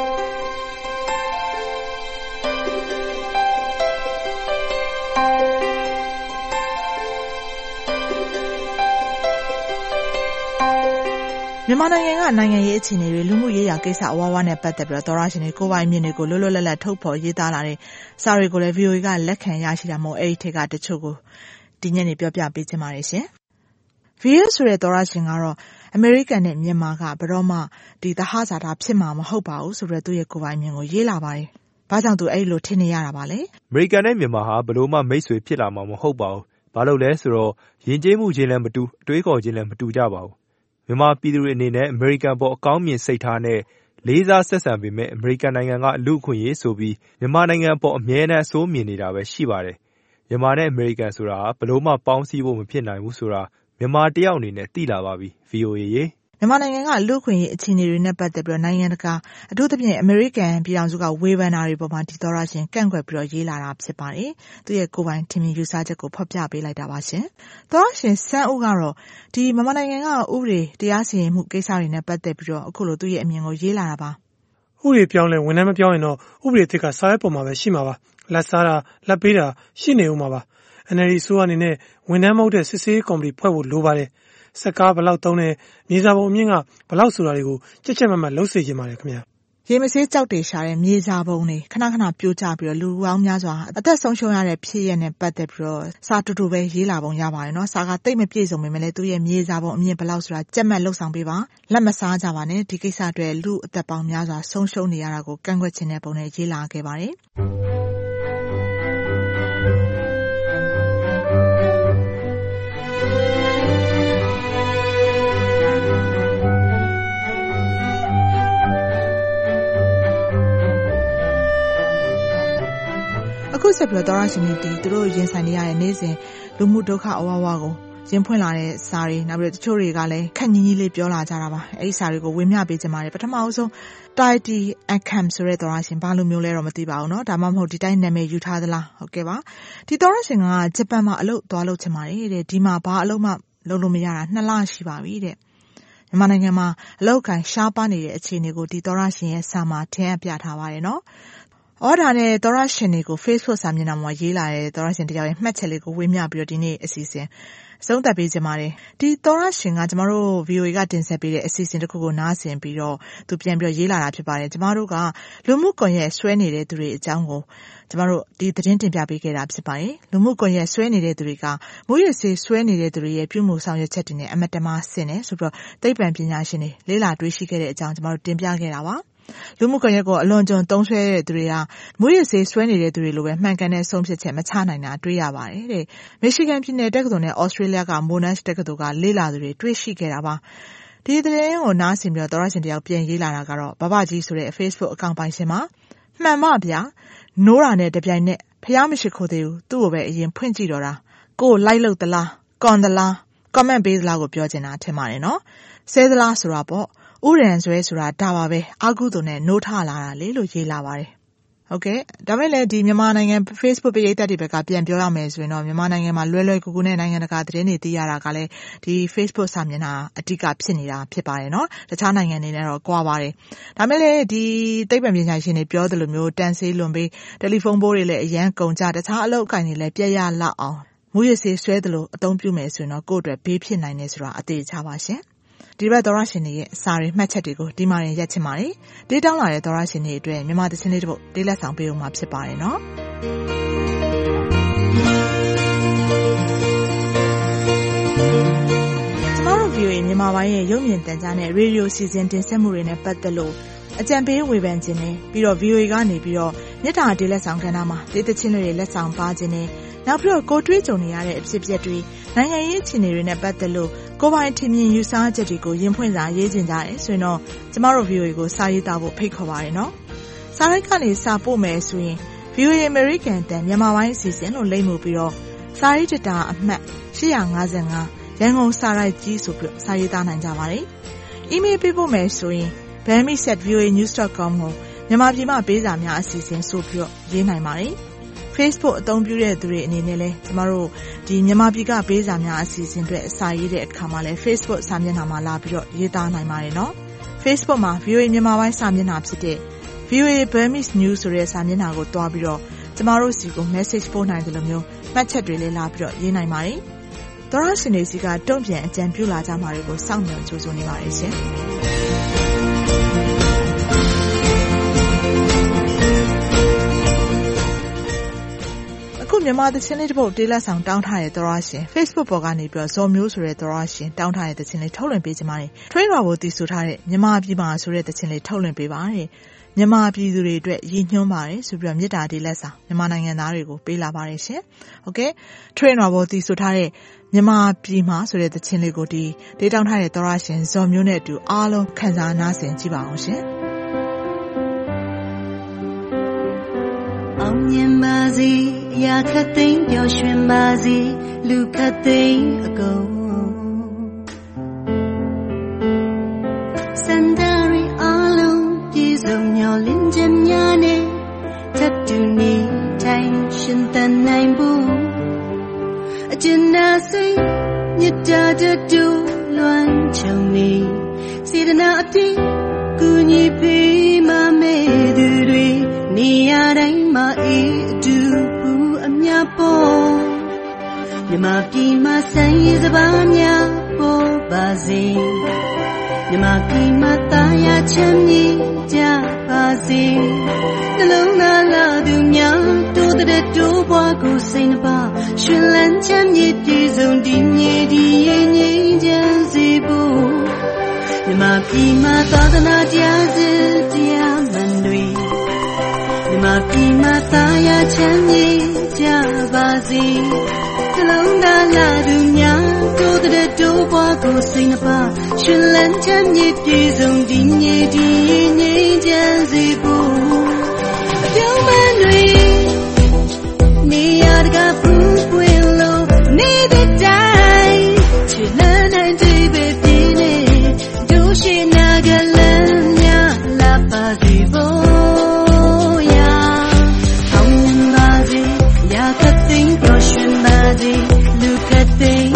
မြန်မာနိုင်ငံကနိုင်ငံရေးအခြေအနေတွေလူမှုရေးရာကိစ္စအဝါးဝါးနဲ့ပတ်သက်ပြီးတော့တော်ရရှင်တွေကိုယ်ပိုင်မြင်တွေကိုလွတ်လွတ်လပ်လပ်ထုတ်ဖော်ရေးသားလာတဲ့စာတွေကိုလည်း ဗွီအိုအေ ကလက်ခံရရှိတာမို့အဲ့ဒီထက်ကတချို့ကိုဒီညနေပြောပြပေးချင်ပါတယ်ရှင်။ ဗွီအိုအေ ဆိုတဲ့တော်ရရှင်ကတော့အမေရိကန်နဲ့မြန်မာကဘယ်တော့မှဒီသဟဇာတာဖြစ်မှာမဟုတ်ပါဘူးဆိုတော့သူ့ရဲ့ကိုယ်ပိုင်မြင်ကိုရေးလာပါတယ်။ဘာကြောင့်သူအဲ့လိုထင်နေရတာပါလဲ။အမေရိကန်နဲ့မြန်မာဟာဘယ်လို့မှမိတ်ဆွေဖြစ်လာမှာမဟုတ်ပါဘူး။ဘာလို့လဲဆိုတော့ယဉ်ကျေးမှုချင်းလည်းမတူအတွေးခေါ်ချင်းလည်းမတူကြပါဘူး။မြန်မာပြည်သူတွေအနေနဲ့အမေရိကန်ပေါ်အကောင်းမြင်စိတ်ထားနဲ့လေးစားဆက်ဆံပေမဲ့အမေရိကန်နိုင်ငံကလူ့အခွင့်အရေးဆိုပြီးမြန်မာနိုင်ငံပေါ်အမြဲတမ်းအဆိုးမြင်နေတာပဲရှိပါတယ်။မြန်မာနဲ့အမေရိကန်ဆိုတာဘယ်လို့မှပေါင်းစည်းဖို့မဖြစ်နိုင်ဘူးဆိုတာမြန်မာတယောက်အနေနဲ့သိလာပါပြီ ဗွီအိုအေ ရေမြန်မာနိုင်ငံကလူ့အခွင့်အရေးအခြေအနေတွေနဲ့ပတ်သက်ပြီးတော့နိုင်ငံတကာအထူးသဖြင့်အမေရိကန်ပြည်ထောင်စုကဝေဖန်တာတွေပေါ်မှာဒီတော်ရရှင်ကန့်ကွက်ပြီးတော့ရေးလာတာဖြစ်ပါတယ်။သူရဲ့ကိုယ်ပိုင်ထင်မြင်ယူဆချက်ကိုဖော်ပြပေးလိုက်တာပါရှင်။တော်ရရှင်စန်းဦးကတော့ဒီမြန်မာနိုင်ငံကဥပဒေတရားစီရင်မှုကိစ္စတွေနဲ့ပတ်သက်ပြီးတော့အခုလိုသူ့ရဲ့အမြင်ကိုရေးလာတာပါ။ဥပဒေပြောင်းလဲဝန်ထမ်းမပြောင်းရင်တော့ဥပဒေသစ်ကစာရွက်ပေါ်မှာပဲရှိမှာပါ။လက်စားတာလက်ပေးတာရှိနေဦးမှာပါ။ အန် အယ် ဒီ အစိုးရအနေနဲ့ဝန်ထမ်းမဟုတ်တဲ့စစ်ဆေးရေးကော်မတီဖွဲ့ဖို့လိုပါတယ်။စက်ကားဘယ်လောက်သုံးတယ်မြေစာပုံအမြင့်ကဘယ်လောက်ဆိုတာတွေကိုကြက်ကြက်မတ်မတ်လှုပ်စေချင်ပါတယ်ခင်ဗျာရေမဆေးကြောက်တွေရှာတဲ့မြေစာပုံတွေခဏခဏပြိုကျပြီးတော့လူပေါင်းများစွာအသက်ဆုံးရှုံးရတဲ့ဖြစ်ရပ်နဲ့ပတ်သက်ပြီးတော့စာတူတူပဲရေးလာပုံရပါတယ်နော်စာကတိတ်မပြည့်စုံပေမဲ့လည်းသူ့ရဲ့မြေစာပုံအမြင့်ဘယ်လောက်ဆိုတာကြက်မှတ်လှုပ်ဆောင်ပေးပါလက်မစားကြပါနဲ့ဒီကိစ္စအတွက်လူအသက်ပေါင်းများစွာဆုံးရှုံးနေရတာကိုကန့်ကွက်ခြင်းတဲ့ပုံနဲ့ရေးလာခဲ့ပါတယ်အခုဆက်ပြီးတော့တော်ရရှင်တွေသူတို့ရင်ဆိုင်နေရတဲ့နေ့စဉ်လူမှုဒုက္ခအဝဝကိုရင်ဖွင့်လာတဲ့စာတွေနောက်ပြီးတော့တချို့တွေကလည်းခက်ညီညီလေးပြောလာကြတာပါအဲ့ဒီစာတွေကိုဝေမျှပေးကြပါတယ်ပထမအဆုံး Tidy Akam ဆိုတဲ့တော်ရရှင်ဘာလိုမျိုးလဲတော့မသိပါဘူးเนาะဒါမှမဟုတ်ဒီတိုင်းနာမည်ယူထားသလားဟုတ်ကဲ့ပါဒီတော်ရရှင်ကဂျပန်မှာအလုပ်သွားလုပ်ချင်ပါတယ်တဲ့ဒီမှာဘာအလုပ်မှလုပ်လို့မရတာနှစ်လရှိပါပြီတဲ့မြန်မာနိုင်ငံမှာအလုပ်ကိုင်ရှားပါနေတဲ့အခြေအနေကိုဒီတော်ရရှင်ရဲ့စာမှာထင်အပ်ပြထားပါတယ်เนาะအော်ဒါနဲ့တော်ရရှင်တွေကို Facebook စာမျက်နှာမှာရေးလာတဲ့တော်ရရှင်တယောက်ရဲ့မှတ်ချက်လေးကိုဝေမျှပြီးတော့ဒီနေ့အစီအစဉ်ဆုံးသက်ပေးကြပါတယ်ဒီတော်ရရှင်ကကျမတို့ ဗွီအိုအေ ကတင်ဆက်ပေးတဲ့အစီအစဉ်တစ်ခုကိုနားဆင်ပြီးတော့သူပြန်ပြီးတော့ရေးလာတာဖြစ်ပါတယ်ကျမတို့ကလူမှုကွန်ရက်ဆွဲနေတဲ့သူတွေအကြောင်းကိုကျမတို့ဒီသတင်းတင်ပြပေးခဲ့တာဖြစ်ပါတယ်လူမှုကွန်ရက်ဆွဲနေတဲ့သူတွေကမူရစေးဆွဲနေတဲ့သူတွေရဲ့ပြုမှုဆောင်ရွက်ချက်တွေနဲ့အမတမဆင်နေဆိုပြီးတော့သိပ္ပံပညာရှင်တွေလေးလာတွေးရှိခဲ့တဲ့အကြောင်းကျမတို့တင်ပြခဲ့တာပါလူမှုကွန်ရက်ကိုအလွန်ကျွံသုံးဆွဲတဲ့သူတွေကမူရစ်ဆေးဆွဲနေတဲ့သူတွေလိုပဲမှန်ကန်တဲ့ဆုံးဖြတ်ချက်မချနိုင်တာတွေ့ရပါတယ်တဲ့မီရှီဂန်ပြည်နယ်တက္ကသိုလ်နဲ့ဩစတြေးလျကမိုနက်တက္ကသိုလ်ကလေ့လာသူတွေတွေ့ရှိခဲ့တာပါဒီသတင်းကိုနားဆင်ပြီးတော့သောရရှင်တယောက်ပြန်ရေးလာတာကတော့ဘဘကြီးဆိုတဲ့ Facebook အကောင့်ပိုင်ရှင်မှာမှန်ပါဗျာနိုးတာနဲ့တပြိုင်နက်ဖျားမရှိခိုးသေးဘူးသူ့ကိုပဲအရင်ဖွင့်ကြည့်တော့တာကိုလိုက်လို့သလားကွန်သလား comment ပေးသလားကိုပြောချင်တာထင်ပါတယ်နော်ဆဲသလားဆိုတာပေါ့ဥရန်ဆွဲဆိုတာဒါပါပဲအာကုသို့နဲ့နိုးထလာတာလေလို့ရေးလာပါတယ်ဟုတ်ကဲ့ဒါပေမဲ့လည်းဒီမြန်မာနိုင်ငံ Facebook ပရိသတ်တွေဘက်ကပြန်ပြောရမယ်ဆိုရင်တော့မြန်မာနိုင်ငံမှာလွယ်လွယ်ကူကူနဲ့နိုင်ငံတကာသတင်းတွေသိရတာကလည်းဒီ Facebook စာမျက်နှာအတိအကဖြစ်နေတာဖြစ်ပါတယ်နော်တခြားနိုင်ငံတွေနဲ့တော့ကွာပါတယ်ဒါပေမဲ့လည်းဒီသိပ္ပံပညာရှင်တွေပြောသလိုမျိုးတန်ဆေးလွန်ပြီးတယ်လီဖုန်းဘိုးတွေလည်းအရန်ကုန်ကြတခြားအလုပ်အကင်တွေလည်းပြည့်ရလောက်အောင်မူရစေးဆွဲသလိုအသုံးပြုမယ်ဆိုရင်တော့ကိုယ့်အတွက်ဘေးဖြစ်နိုင်တယ်ဆိုတာအသေးချပါရှင်ဒီဘက်သောရရှင်တွေရဲ့စာရီမှတ်ချက်တွေကိုဒီမှာရင်ရက်ချင်ပါတယ်ဒေးတောင်းလာတဲ့သောရရှင်တွေအတွက်မြန်မာသချင်းလေးတစ်ပုဒ်ဒေးလက်ဆောင်ပေးဦးမှာဖြစ်ပါတယ်နော်ကျမတို့ ဗီအိုအေ မြန်မာပိုင်းရဲ့ရုပ်မြင်သံကြားနဲ့ရေဒီယိုစီစဉ်တင်ဆက်မှုတွေနဲ့ပတ်သက်လို့အကြံပေးဝေဖန်ခြင်းနဲ့ပြီးတော့ ဗီအိုအေ ကနေပြီးတော့မြစ်တာဒေးလက်ဆောင်ကဏ္ဍမှာဒေးသချင်းတွေလက်ဆောင်ပါခြင်းနဲ့နောက်ပြီးတော့ကိုတွေးကြုံနေရတဲ့အဖြစ်အပျက်တွေနိုင်ငံရေးအခြေအနေတွေနဲ့ပတ်သက်လို့ကိုယ်ပိုင်ထင်မြင်ယူဆချက်တွေကိုရင်ဖွင့်စာရေးခြင်းကြတယ်ဆိုရင်တော့ကျမတို့ ဗီအိုအေ ကိုစာရေးသားဖို့ဖိတ်ခေါ်ပါရနော်။စာရိုက်ကနေစာပို့မယ်ဆိုရင် ဗီအိုအေ American တန်မြန်မာပိုင်းအစီအစဉ်လို့လိမ့်မှုပြီးတော့စာရေးတတာအမှတ်ရှစ်၅၅ရန်ကုန်စာရိုက်ကြီးဆိုပြီးစာရေးသားနိုင်ကြပါတယ်။ email ပေးဖို့မယ်ဆိုရင် burmese at v o a news dot com ကိုမြန်မာပြည်မှာပေးစာများအစီအစဉ်ဆိုပြီးတော့ရေးနိုင်ပါတယ်။ Facebook အသုံးပြုတဲ့သူတွေအနေနဲ့လည်းကျမတို့ဒီမြန်မာပြည်ကပေးစာများအစီအစဉ်တွေအစာရေးတဲ့အခါမှာလည်း Facebook စာမျက်နှာမှာလာပြီးတော့ရေးသားနိုင်ပါတယ်နော်။ Facebook မှာ ဗီအိုအေ မြန်မာပိုင်းစာမျက်နှာဖြစ်တဲ့ ဗီအိုအေ Burmese News ဆိုတဲ့စာမျက်နှာကိုတွားပြီးတော့ကျမတို့စီကို message ပို့နိုင်တယ်လို့မျိုးမှတ်ချက်တွေလည်းလာပြီးတော့ရေးနိုင်ပါတယ်။သောရရှင်တွေစီကတုံ့ပြန်အကြံပြုလာကြမှာတွေကိုစောင့်မျှော်ကြိုးစားနေပါတယ်ရှင်။အခုမြန်မာသချင်းလေးတစ်ပုဒ်တေးလက်ဆောင်တောင်းထားတဲ့သောရရှင် Facebook ပေါ်ကနေပြီးတော့ဇော်မျိုးဆိုတဲ့သောရရှင်တောင်းထားတဲ့သချင်းလေးထုတ်လွှင့်ပေးကြပါမယ်။ Train တော်ကိုတည်ဆိုထားတဲ့မြန်မာပြည်မှာဆိုတဲ့သချင်းလေးထုတ်လွှင့်ပေးပါတဲ့။မြန်မာပြည်သူတွေအတွက်ရည်ညွှန်းပါတယ်ဆိုပြီးတော့မြစ်တာတေးလက်ဆောင်မြန်မာနိုင်ငံသားတွေကိုပေးလာပါတယ်ရှင်။ Okay Train တော်ကိုတည်ဆိုထားတဲ့မြန်မာပြည်မှာဆိုတဲ့သချင်းလေးကိုဒီဒေးတောင်းထားတဲ့သောရရှင်ဇော်မျိုးနဲ့အတူအားလုံးခံစားနားဆင်ကြည့်ပါအောင်ရှင်။အောင်မြင်ပါစေရာခတ်သိမ်းပျော်ရွှင်ပါစေလူခတ်သိမ်းအကုန်စန္ဒရီအားလုံးပြေဆုံးမျောလင်းခြင်းများနဲ့ထပ်တူနေထိုင်ရှင်သန်နိုင်ဖို့အကျဉ်းနာစိတ်မြတ်တာတူလွမ်းချုံနေစေတနာအပြည့်ကူညီပေးမမဲ့သူတွေနေရာတိုင်းမှာအေးအတူဘူးအမြတ်ပေါ်မြမပြည်မှာဆိုင်ရစပါးများပေါ်ပါစေမြမပြည်မှာတာယာချမ်းမြေ့ကြပါစေနှလုံးသားလာသူများတိုးတဲ့တိုးပွားကိုစိတ်နှပါရွှင်လန်းချမ်းမြေ့ပြည်စုံဒီမြေဒီရဲ့ငြိမ်းချမ်းစေဖို့မြမပြည်မှာသာသနာတရားစစ်တရားမှန်တွေမြမပြည်မှာသာယာချမ်းမြေ့ကြပါစေနှလုံးသားလာသူများတိုးတဲ့တိုးပွားကိုစိတ်နှပါရွှင်လန်းချမ်းမြေ့ပြည်စုံဒီမြေဒီငြိမ်းချမ်းစေဖို့အပြုံးမှန်တွေနေရတကပူပွင့်လို့နေတဲ့တိုင်းချစ်လန်းနိုင်တဲ့ပဲပြင်းနေတို့ရှိနာကလန်းများလာပါစေဖို့ရာအောင်ပါစေရာကသိမ်းပျော်ရွှင်ပါစေလူကသိမ်း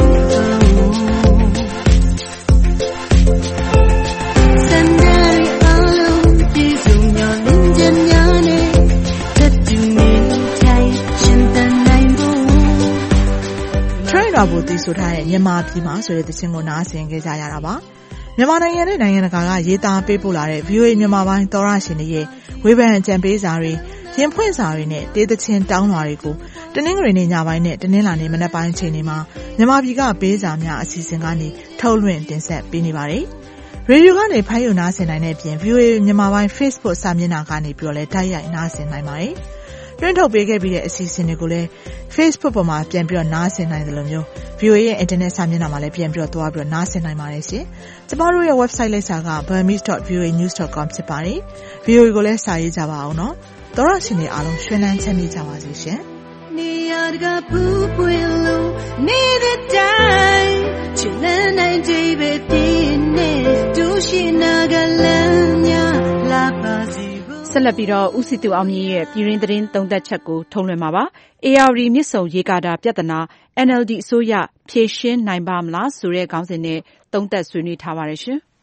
စန္ဒရီအားလုံးပြေဆုံးမျောလင်းခြင်းများနဲ့ထပ်တူနေထိုင်ရှင်သန်နိုင်ဖို့ Train တော်ကိုတည်ဆိုထားတဲ့မြန်မာပြည်မှာဆိုတဲ့သချင်းကိုနားဆင်ကြကြရတာပါမြန်မာနိုင်ငံနဲ့နိုင်ငံတကာကရေးသားပေးပို့လာတဲ့ ဗီအိုအေ မြန်မာပိုင်းသောရရှင်တွေရဲ့ဝေဖန်အကြံပေးစာတွေရင်ဖွင့်စာတွေနဲ့တေးသချင်းတောင်းလွှာတွေကိုတနင်္ဂနွေနေ့ညပိုင်းနဲ့တနင်္လာနေ့မနက်ပိုင်းအချိန်တွေမှာမြန်မာပြည်ကပေးစာများအစီအစဉ်ကနေထုတ်လွှင့်တင်ဆက်ပေးနေပါတယ်။ရေဒီယိုကနေဖမ်းယူနားဆင်နိုင်တဲ့အပြင် ဗီအိုအေ မြန်မာပိုင်း Facebook စာမျက်နှာကနေပြီးတော့လည်းတိုက်ရိုက်နားဆင်နိုင်ပါတယ်။တွင်းထုတ်ပေးခဲ့ပြီးတဲ့အစီအစဉ်တွေကိုလည်း Facebook ပေါ်မှာပြန်ပြီးတော့နားဆင်နိုင်တယ်လို့မျိုး ဗီအိုအေ ရဲ့ Internet စာမျက်နှာမှာလည်းပြန်ပြီးတော့သွားပြီးတော့နားဆင်နိုင်ပါတယ်ရှင်။ကျမတို့ရဲ့ website လိပ်စာက burmese dot v o a news dot com ဖြစ်ပါတယ်။ ဗီအိုအေ ကိုလည်းစာရေးကြပါအောင်နော်။သောရရှင်တွေအားလုံးရွှင်လန်းချမ်းမြေ့ကြပါစေရှင်။နေရကပူပွင့်လို့နေတဲ့တိုင်းချစ်လန်းနိုင်တဲ့ပဲပြင်းနေဒုရှိနာကလမ်းများလာပါစေဆက်လက်ပြီးတော့ဦးစီသူအောင်မြင့်ရဲ့ပြည်ရင်းသတင်းသုံးသပ်ချက်ကိုထုံးလွှင့်မှာပါ။ အေအာရီမြစ်ဆုံရေကာတာပြဿနာ အန်အယ်လ်ဒီ အစိုးရဖြေရှင်းနိုင်ပါမလားဆိုတဲ့ခေါင်းစဉ်နဲ့သုံးသပ်ဆွေးနွေးထားပါတယ်ရှင်။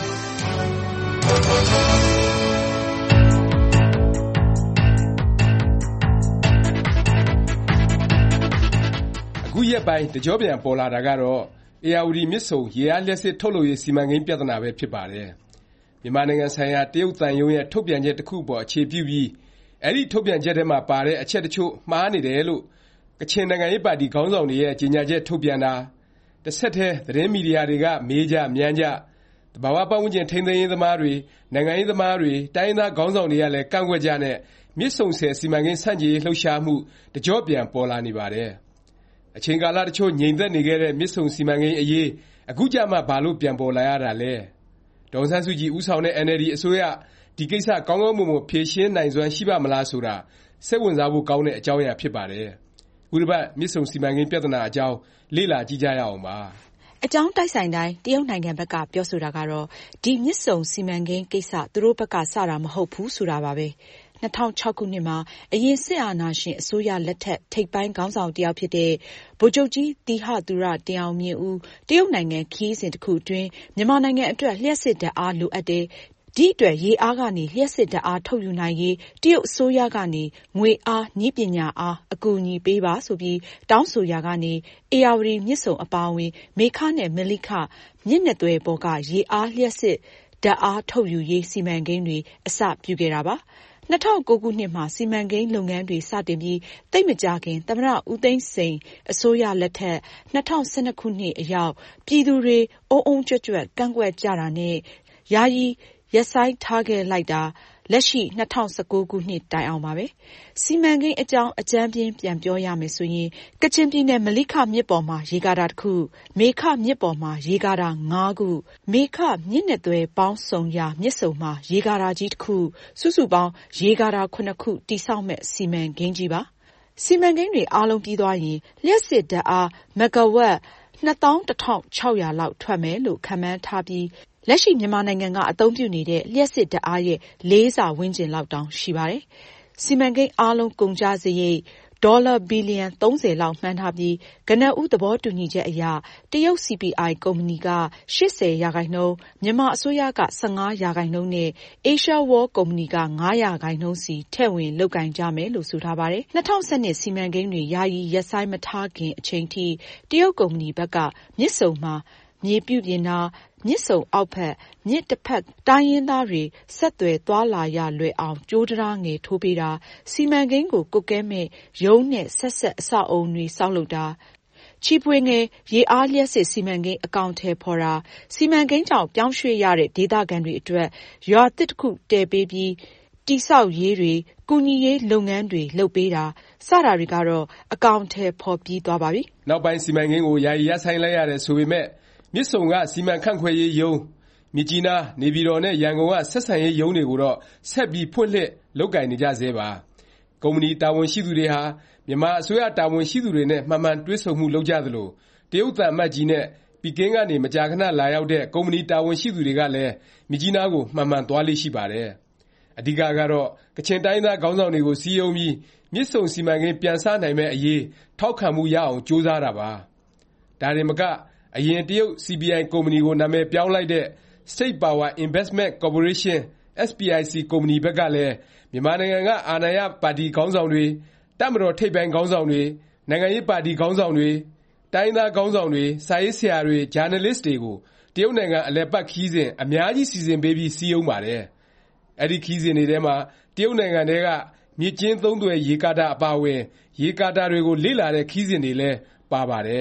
အခုရက်ပိုင်းတကြောပြန်ပေါ်လာတာကတော့ဧရာဝတီမြစ်ဆုံရေအားလျှပ်စစ်ထုတ်လုပ်ရေးစီမံကိန်းပြဿနာပဲဖြစ်ပါတယ်။မြန်မာနိုင်ငံဆိုင်ရာတရုတ်သံရုံးရဲ့ထုတ်ပြန်ချက်တစ်ခုပေါ်အခြေပြုပြီးအဲဒီထုတ်ပြန်ချက်ထဲမှာပါတဲ့အချက်တချို့မှားနေတယ်လို့ကချင်နိုင်ငံရေးပါတီခေါင်းဆောင်တွေရဲ့ကြေညာချက်ထုတ်ပြန်တာတစ်ဆက်တည်းသတင်းမီဒီယာတွေကမေးကြမြန်းကြသဘာဝပတ်ဝန်းကျင်ထိန်းသိမ်းရေးသမားတွေနိုင်ငံရေးသမားတွေတိုင်းသားခေါင်းဆောင်တွေကလည်းကန့်ကွက်ကြနဲ့မြစ်ဆုံဆည်စီမံကိန်းဆန့်ကျင်ရေးလှုပ်ရှားမှုတကြောပြန်ပေါ်လာနေပါတယ်။အချိန်ကာလတချို့ငြိမ်သက်နေခဲ့တဲ့မြစ်ဆုံစီမံကိန်းအရေးအခုကြမှဘာလို့ပြန်ပေါ်လာရတာလဲ။ဒေါ်အောင်ဆန်းစုကြည်ဦးဆောင်တဲ့အင်န်အယ်လ်ဒီအစိုးရဒီကိစ္စကောင်းကောင်းမွန်မွန်ဖြေရှင်းနိုင်စွမ်းရှိပါမလားဆိုတာစိတ်ဝင်စားဖို့ကောင်းတဲ့အကြောင်းအရာဖြစ်ပါတယ်။ခုတစ်ပတ်မြစ်ဆုံစီမံကိန်းပြဿနာအကြောင်းလေ့လာကြည့်ကြရအောင်ပါ။အကြောင်းတိုက်ဆိုင်တိုင်းတရုတ်နိုင်ငံဘက်ကပြောဆိုတာကတော့ဒီမြစ်ဆုံစီမံကိန်းကိစ္စသူတို့ဘက်ကစတာမဟုတ်ဘူးဆိုတာပါပဲ။၂၀၀၆ခုနှစ်မှာအရင်စစ်အာဏာရှင်အစိုးရလက်ထက်ထိပ်ပိုင်းခေါင်းဆောင်တစ်ယောက်ဖြစ်တဲ့ဗိုလ်ချုပ်ကြီးသီဟသူရတင်အောင်မြင့်ဦးတရုတ်နိုင်ငံခရီးစဉ်တစ်ခုအတွင်းမြန်မာနိုင်ငံအတွက်လျှပ်စစ်ဓာတ်အားလိုအပ်တယ်ဒီအတွက်ရေအားကနေလျှပ်စစ်ဓာတ်အားထုတ်ယူနိုင်ရေးတရုတ်အစိုးရကနေငွေအားနည်းပညာအားအကူအညီပေးပါဆိုပြီးတောင်းဆိုရာကနေဧရာဝတီမြစ်ဆုံအပါအဝင်မေခနဲ့မလိခမြစ်နှစ်သွယ်ပေါ်ကရေအားလျှပ်စစ်ဓာတ်အားထုတ်ယူရေးစီမံကိန်းတွေအစပြုခဲ့တာပါ၂၀၀၉ခုနှစ်မှာစီမံကိန်းလုပ်ငန်းတွေစတင်ပြီးသိပ်မကြာခင်သမ္မတဦးသိန်းစိန်အစိုးရလက်ထက်၂၀၁၂ခုနှစ်အရောက်ပြည်သူတွေအုံအုံကြွက်ကြွက်ကန့်ကွက်ကြတာနဲ့ယာယီရပ်ဆိုင်းထားခဲ့လိုက်တာလက်ရှိ၂၀၁၉ခုနှစ်တိုင်အောင်ပါပဲစီမံကိန်းအကြောင်းအကြမ်းပြင်းပြန်ပြောရမယ်ဆိုရင်ကချင်ပြည်နယ်မလိခမြစ်ပေါ်မှာရေကာတာတစ်ခုမေခမြစ်ပေါ်မှာရေကာတာငါးခုမေခမြစ်နှစ်သွယ်ပေါင်းစုံရာမြစ်ဆုံမှာရေကာတာကြီးတစ်ခုစုစုပေါင်းရေကာတာခုနှစ်ခုတည်ဆောက်မဲ့စီမံကိန်းကြီးပါစီမံကိန်းတွေအားလုံးပြီးသွားရင်လျှပ်စစ်ဓာတ်အားမဂါဝပ်နှစ်သောင်းတစ်ထောင်ခြောက်ရာလောက်ထွက်မယ်လို့ခန့်မှန်းထားပြီးလက်ရှိမြန်မာနိုင်ငံကအသုံးပြုနေတဲ့လျှပ်စစ်ဓာတ်အားရဲ့လေးဆဝန်းကျင်လောက်တောင်ရှိပါတယ်။စီမံကိန်းအားလုံးကုန်ကျစရိတ်ဒေါ်လာဘီလီယံသုံးဆယ်လောက်မှန်းထားပြီးကနဦးသဘောတူညီချက်အရတရုတ် စီ ပီ အိုင် ကုမ္ပဏီကရှစ်ဆယ်ရာခိုင်နှုန်းမြန်မာအစိုးရကဆယ့်ငါးရာခိုင်နှုန်းနဲ့ Asia World ကုမ္ပဏီကငါးရာခိုင်နှုန်းစီထည့်ဝင်လုပ်ကိုင်ကြမယ်လို့ဆိုထားပါတယ်။၂၀၁၂စီမံကိန်းတွေယာယီရပ်ဆိုင်းမထားခင်အချိန်ထိတရုတ်ကုမ္ပဏီဘက်ကမြစ်ဆုံမှာမြေပြုပြင်တာမြစ်ဆုံအောက်ဖက်မြစ်တစ်ဖက်တိုင်းရင်းသားတွေဆက်သွယ်သွားလာရလွယ်အောင်ကြိုးတရားငယ်ထိုးပေးတာစီမံကိန်းကိုကွပ်ကဲမဲ့ရုံးနဲ့ဆက်ဆက်အဆောက်အုံတွေဆောက်လုပ်တာချီပွေငယ်ရေအားလျှပ်စစ်စီမံကိန်းအကောင်အထည်ဖော်တာစီမံကိန်းကြောင့်ပြောင်းရွှေ့ရတဲ့ဒေသခံတွေအတွက်ရွာသစ်တစ်ခုတည်ပေးပြီးတိဆောက်ရေးတွေကူညီရေးလုပ်ငန်းတွေလုပ်ပေးတာစတာတွေကတော့အကောင်အထည်ဖော်ပြီးသွားပါပြီ။နောက်ပိုင်းစီမံကိန်းကိုယာယီရပ်ဆိုင်းလိုက်ရတယ်ဆိုပေမဲ့မြစ်ဆုံကစီမံခန့်ခွဲရေးရုံးမြစ်ကြီးနားနေပြည်တော်နဲ့ရန်ကုန်ကဆက်ဆံရေးရုံးတွေကိုတော့ဆက်ပြီးဖွင့်လှစ်လုပ်ကိုင်နေကြဆဲပါကုမ္ပဏီတာဝန်ရှိသူတွေဟာမြန်မာအစိုးရတာဝန်ရှိသူတွေနဲ့မှန်မှန်တွေ့ဆုံမှုလုပ်ကြသလိုတရုတ်သံအမတ်ကြီးနဲ့ပီကင်းကနေမကြာခဏလာရောက်တဲ့ကုမ္ပဏီတာဝန်ရှိသူတွေကလည်းမြစ်ကြီးနားကိုမှန်မှန်သွားလေးရှိပါတယ်အဓိကကတော့ကချင်တိုင်းသားခေါင်းဆောင်တွေကိုစီးရုံးပြီးမြစ်ဆုံစီမံကိန်းပြန်စနိုင်မဲ့အရေးထောက်ခံမှုရအောင်ကြိုးစားတာပါဒါတွေမကအရင်တရုတ် စီ ပီ အိုင် ကုမ္ပဏီကိုနာမည်ပြောင်းလိုက်တဲ့ State Power Investment Corporation အက်စ် ပီ အိုင် စီ ကုမ္ပဏီဘက်ကလည်းမြန်မာနိုင်ငံကအာဏာရပါတီခေါင်းဆောင်တွေတပ်မတော်ထိပ်ပိုင်းခေါင်းဆောင်တွေနိုင်ငံရေးပါတီခေါင်းဆောင်တွေတိုင်းသားခေါင်းဆောင်တွေစာရေးဆရာတွေဂျာနယ်လစ်တွေကိုတရုတ်နိုင်ငံအလည်ပတ်ခီးစဉ်အများကြီးစီစဉ်ပေးပြီးစည်းရုံးပါတယ်အဲ့ဒီခီးစဉ်တွေထဲမှာတရုတ်နိုင်ငံထဲကမြစ်ကျဉ်းသုံးသွယ်ရေကာတာအပါအဝင်ရေကာတာတွေကိုလေ့လာတဲ့ခီးစဉ်တွေလည်းပါပါတယ်အ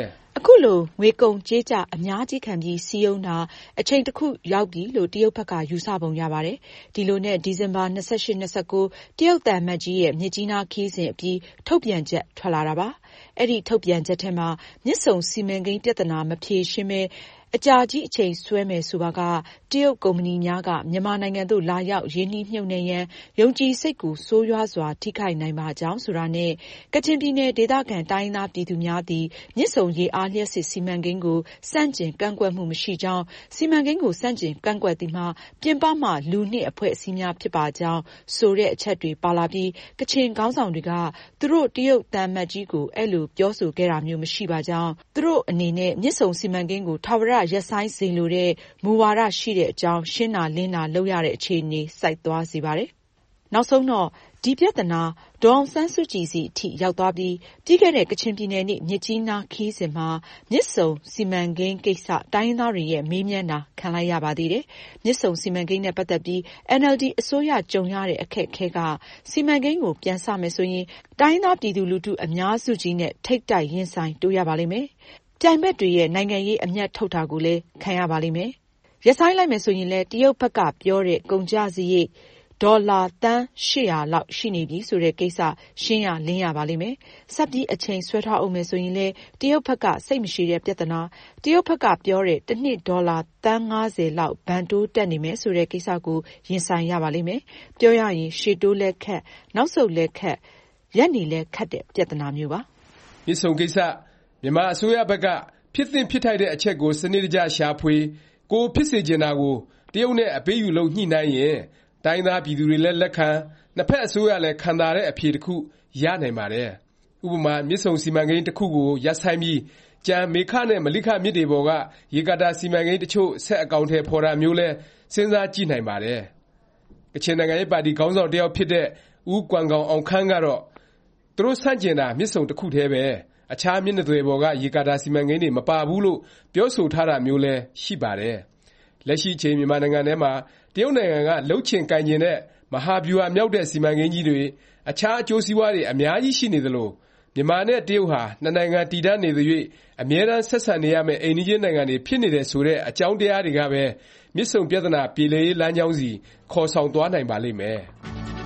အခုလိုငွေကုန်ကြေးကျအများကြီးခံပြီးစီးရုံးတာအချိန်တစ်ခုရောက်ပြီလို့တရုတ်ဘက်ကယူဆပုံရပါတယ်။ဒီလိုနဲ့ဒီဇင်ဘာ၂၈ ၂၉တရုတ်သံအမတ်ကြီးရဲ့မြစ်ကြီးနားခရီးစဉ်အပြီးထုတ်ပြန်ချက်ထွက်လာတာပါ။အဲ့ဒီထုတ်ပြန်ချက်ထဲမှာမြစ်ဆုံစီမံကိန်းပြဿနာမဖြေရှင်းမဲအကြာကြီးအချိန်ဆွဲမယ်ဆိုပါကတရုတ်ကုမ္ပဏီများကမြန်မာနိုင်ငံသို့လာရောက်ရင်းနှီးမြှုပ်နှံရန်ယုံကြည်စိတ်ကိုဆိုးရွားစွာထိခိုက်နိုင်ပါကြောင်းဆိုတာနဲ့ကချင်ပြည်နယ်ဒေသခံတိုင်းသားပြည်သူများသည်မြစ်ဆုံရေအားလျှပ်စစ်စီမံကိန်းကိုစန့်ကျင်ကန့်ကွက်မှုမရှိကြောင်းစီမံကိန်းကိုစန့်ကျင်ကန့်ကွက်သည်မှာပြင်ပမှလူနှင့်အဖွဲ့အစည်းများဖြစ်ပါကြောင်းဆိုတဲ့အချက်တွေပါလာပြီးကချင်ခေါင်းဆောင်တွေကသူတို့တရုတ်သံအမတ်ကြီးကိုအဲ့လိုပြောဆိုခဲ့တာမျိုးမရှိပါကြောင်းသူတို့အနေနဲ့မြစ်ဆုံစီမံကိန်းကိုထာဝရရပ်ဆိုင်းစေလိုတဲ့မူဝါဒရှိတဲ့အကြောင်းရှင်းတာလင်းတာလုပ်ရတဲ့အခြေအနေစိုက်သွားစေပါတယ်။နောက်ဆုံးတော့ဒီပြဿနာဒေါ်အောင်ဆန်းစုကြည်စီအထိရောက်သွားပြီးပြီးခဲ့တဲ့ကချင်ပြည်နယ်နေ့မြစ်ကြီးနားခီးစဉ်မှာမြစ်ဆုံစီမံကိန်းကိစ္စတိုင်းရင်းသားတွေရဲ့မေးမြန်းတာခံလိုက်ရပါသေးတယ်။မြစ်ဆုံစီမံကိန်းနဲ့ပတ်သက်ပြီး အန်အယ်လ်ဒီ အစိုးရကြုံရတဲ့အခက်အခဲကစီမံကိန်းကိုပြန်စမယ်ဆိုရင်တိုင်းရင်းသားပြည်သူလူထုအများစုကြီးနဲ့ထိပ်တိုက်ရင်ဆိုင်တိုးရပါလိမ့်မယ်။ပြိုင်ဘက်တွေရဲ့နိုင်ငံရေးအမျက်ထုတ်တာကိုလည်းခံရပါလိမ့်မယ်။ရပ်ဆိုင်းလိုက်မယ်ဆိုရင်လည်းတရုတ်ဘက်ကပြောတဲ့ကုန်ကျစရိတ်ဒေါ်လာသန်းရှစ်ရာလောက်ရှိနေပြီဆိုတဲ့ကိစ္စရှင်းရလင်းရပါလိမ့်မယ်။ဆက်ပြီးအချိန်ဆွဲထားအောင်မယ်ဆိုရင်လည်းတရုတ်ဘက်ကစိတ်မရှိတဲ့ပြဿနာတရုတ်ဘက်ကပြောတဲ့တစ်နှစ်ဒေါ်လာသန်းငါးဆယ်လောက်ဘဏ်တိုးတက်နေမယ်ဆိုတဲ့ကိစ္စကိုရင်ဆိုင်ရပါလိမ့်မယ်။ပြောရရင်ရှေ့တိုးလက်ခတ်နောက်ဆုတ်လက်ခတ်ရက်နေလက်ခတ်တဲ့ပြဿနာမျိုးပါ။မြစ်ဆုံကိစ္စမြန်မာအစိုးရဘက်ကဖြစ်သင့်ဖြစ်ထိုက်တဲ့အချက်ကိုစနစ်တကျရှာဖွေကိုဖြစ်စေချင်တာကိုတရုတ်နဲ့အပေးယူလုပ်ညှိနှိုင်းရင်တိုင်းသားပြည်သူတွေလည်းလက်ခံနှစ်ဖက်အစိုးရလည်းခံသာတဲ့အဖြေတစ်ခုရနိုင်ပါတယ်။ဥပမာမြစ်ဆုံစီမံကိန်းတစ်ခုကိုရပ်ဆိုင်းပြီးကြံမေခနဲ့မလိခမြစ်တွေပေါ်ကရေကာတာစီမံကိန်းတချို့ဆက်အကောင်အထည်ဖော်တာမျိုးလဲစဉ်းစားကြည့်နိုင်ပါတယ်။ကချင်နိုင်ငံရေးပါတီခေါင်းဆောင်တစ်ယောက်ဖြစ်တဲ့ဦးကွမ်ဂေါင်အောင်ခန်းကတော့သူတို့ဆန့်ကျင်တာမြစ်ဆုံတစ်ခုတည်းပဲအခြားမျက်နှာသွယ်ပေါ်ကရေကာတာစီမံကိန်းတွေမပါဘူးလို့ပြောဆိုထားတာမျိုးလဲရှိပါတယ်။လက်ရှိအချိန်မြန်မာနိုင်ငံထဲမှာတရုတ်နိုင်ငံကလှုပ်ချင်ကိုင်ကျင်တဲ့မဟာဗျူဟာမြောက်တဲ့စီမံကိန်းကြီးတွေအခြားအကျိုးစီးပွားတွေအများကြီးရှိနေသလိုမြန်မာနဲ့တရုတ်ဟာနှစ်နိုင်ငံတည်တံ့နေသရွေ့အမြဲတမ်းဆက်ဆံနေရမယ့်အိမ်နီးချင်းနိုင်ငံတွေဖြစ်နေတယ်ဆိုတဲ့အကြောင်းတရားတွေကပဲမြစ်ဆုံပြဿနာပြေလည်ရေးလမ်းကြောင်းစီခေါ်ဆောင်သွားနိုင်ပါလိမ့်မယ်။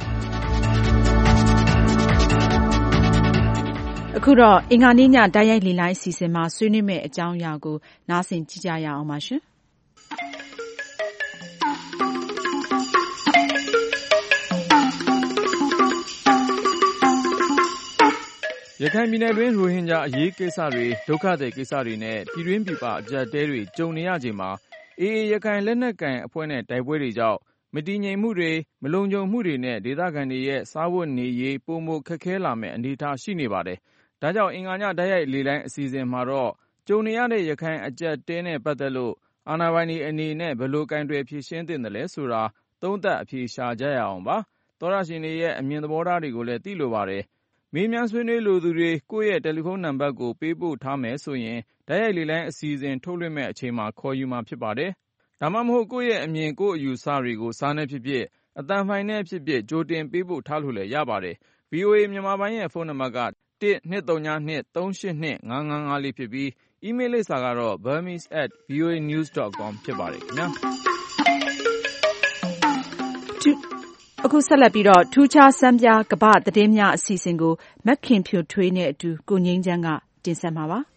အခုတော့အင်္ဂါနေ့ညတိုက်ရိုက်လေလိုင်းအစီအစဉ်မှာဆွေးနွေးမယ့်အကြောင်းအရာကိုနားဆင်ကြည့်ကြရအောင်ပါရှင်။ရခိုင်ပြည်နယ်တွင်းရိုဟင်ဂျာအရေးကိစ္စတွေဒုက္ခသည်ကိစ္စတွေနဲ့ပြည်တွင်းပြည်ပအကျပ်အတည်းတွေကြုံနေရချိန်မှာအေအေရခိုင်လက်နက်ကိုင်အဖွဲ့နဲ့တိုက်ပွဲတွေကြောင့်မတည်ငြိမ်မှုတွေမလုံခြုံမှုတွေနဲ့ဒေသခံတွေရဲ့စားဝတ်နေရေးပိုမိုခက်ခဲလာမယ့်အနေအထားရှိနေပါတယ်။ဒါကြောင့်အင်္ဂါညတိုက်ရိုက်လေလိုင်းအစီအစဉ်မှာတော့ကြုံနေရတဲ့ရခိုင်အကျပ်အတည်းနဲ့ပတ်သက်လို့အာဏာပိုင်တွေအနေနဲ့ဘယ်လိုကိုင်တွယ်ဖြေရှင်းသင့်တယ်လဲဆိုတာသုံးသပ်အဖြေရှာကြရအောင်ပါ။သောတရှင်တွေရဲ့အမြင်သဘောထားတွေကိုလည်းသိလိုပါတယ်။မေးမြန်းဆွေးနွေးလိုသူတွေကိုယ့်ရဲ့တယ်လီဖုန်းနံပါတ်ကိုပေးပို့ထားမယ်ဆိုရင်တိုက်ရိုက်လေလိုင်းအစီအစဉ်ထုတ်လွှင့်မယ့်အချိန်မှာခေါ်ယူမှာဖြစ်ပါတယ်။ဒါမှမဟုတ်ကိုယ့်ရဲ့အမြင်ကိုယ့်အယူဆတွေကိုစာနဲ့ဖြစ်ဖြစ်အသံဖိုင်နဲ့ဖြစ်ဖြစ်ကြိုတင်ပေးပို့ထားလို့လည်းရပါတယ်။ ဗွီအိုအေမြန်မာပိုင်းရဲ့ဖုန်းနံပါတ်ကတစ် ၂၃ည ၂ ၃၈၂ ၅၅၅၄ဖြစ်ပြီးအီးမေးလ်လိပ်စာကတော့ burmese at voanews dot com ဖြစ်ပါတယ်ခင်ဗျာ။အခုဆက်လက်ပြီးတော့ထူးခြားစမ်းပြကမ္ဘာသတင်းများအစီအစဉ်ကိုမက်ခင်ဖြိုထွေးနဲ့အတူကိုငိမ့်ချမ်းကတင်ဆက်မှာပါ။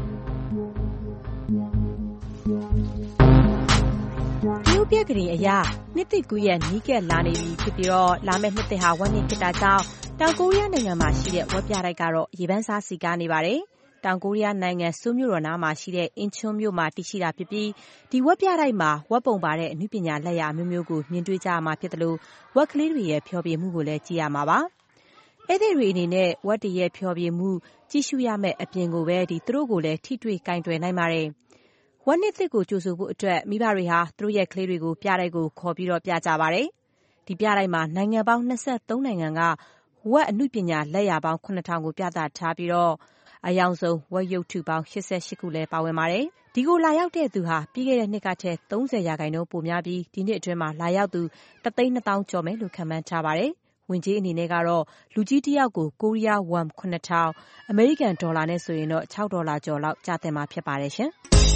တရုတ်ပြက္ခဒိန်အရနှစ်သစ်ကူးရက်နီးကပ်လာနေပြီဖြစ်ပြီးတော့လာမယ့်နှစ်သစ်ဟာဝက်နှစ်ဖြစ်တာကြောင့်တောင်ကိုရီးယားနိုင်ငံမှာရှိတဲ့ဝက်ပြတိုက်ကတော့ရေပန်းစားစီကားနေပါတယ်။တောင်ကိုရီးယားနိုင်ငံဆိုးမြို့တော်နားမှာရှိတဲ့အင်ချွန်းမြို့မှာတည်ရှိတာဖြစ်ပြီးဒီဝက်ပြတိုက်မှာဝက်ပုံပါတဲ့အနုပညာလက်ရာမျိုးမျိုးကိုမြင်တွေ့ကြရမှာဖြစ်တယ်လို့ဝက်ကလေးတွေရဲ့ဖျော်ဖြေမှုကိုလည်းကြည့်ရမှာပါ။အဲ့ဒီတွေအနေနဲ့ဝက်တရဲ့ဖျော်ဖြေမှုကြည့်ရှုရမယ့်အပြင်ကိုပဲဒီသူတို့ကိုလည်းထိတွေ့ကင်တွယ်နိုင်ပါတယ်။ဝက်နှစ်သစ်ကိုကြိုဆိုဖို့အတွက်မိဘတွေဟာသူတို့ရဲ့ကလေးတွေကိုပြတိုက်ကိုခေါ်ပြီးတော့ပြကြပါတယ်။ဒီပြတိုက်မှာနိုင်ငံပေါင်း၂၃နိုင်ငံကဝက်အနုပညာလက်ရာပေါင်းခုနှစ်ထောင်ကိုပြသထားပြီးတော့အယောင်ဆုံးဝက်ရုပ်ထုပေါင်း၈၈ခုလည်းပါဝင်ပါတယ်။ဒီကိုလာရောက်တဲ့သူဟာပြီးခဲ့တဲ့နှစ်ကထက်၃၀ရာခိုင်နှုန်းပိုများပြီးဒီနှစ်အတွင်းမှာလာရောက်သူတသိန်းနှစ်သောင်းကျော်မယ်လို့ခန့်မှန်းထားပါတယ်။ဝင်ကြေးအနေနဲ့ကတော့လူကြီးတစ်ယောက်ကိုကိုရီးယားဝမ်ခုနှစ်ထောင်အမေရိကန်ဒေါ်လာနဲ့ဆိုရင်တော့ခြောက်ဒေါ်လာကျော်လောက်ကျသင့်မှာဖြစ်ပါတယ်ရှင်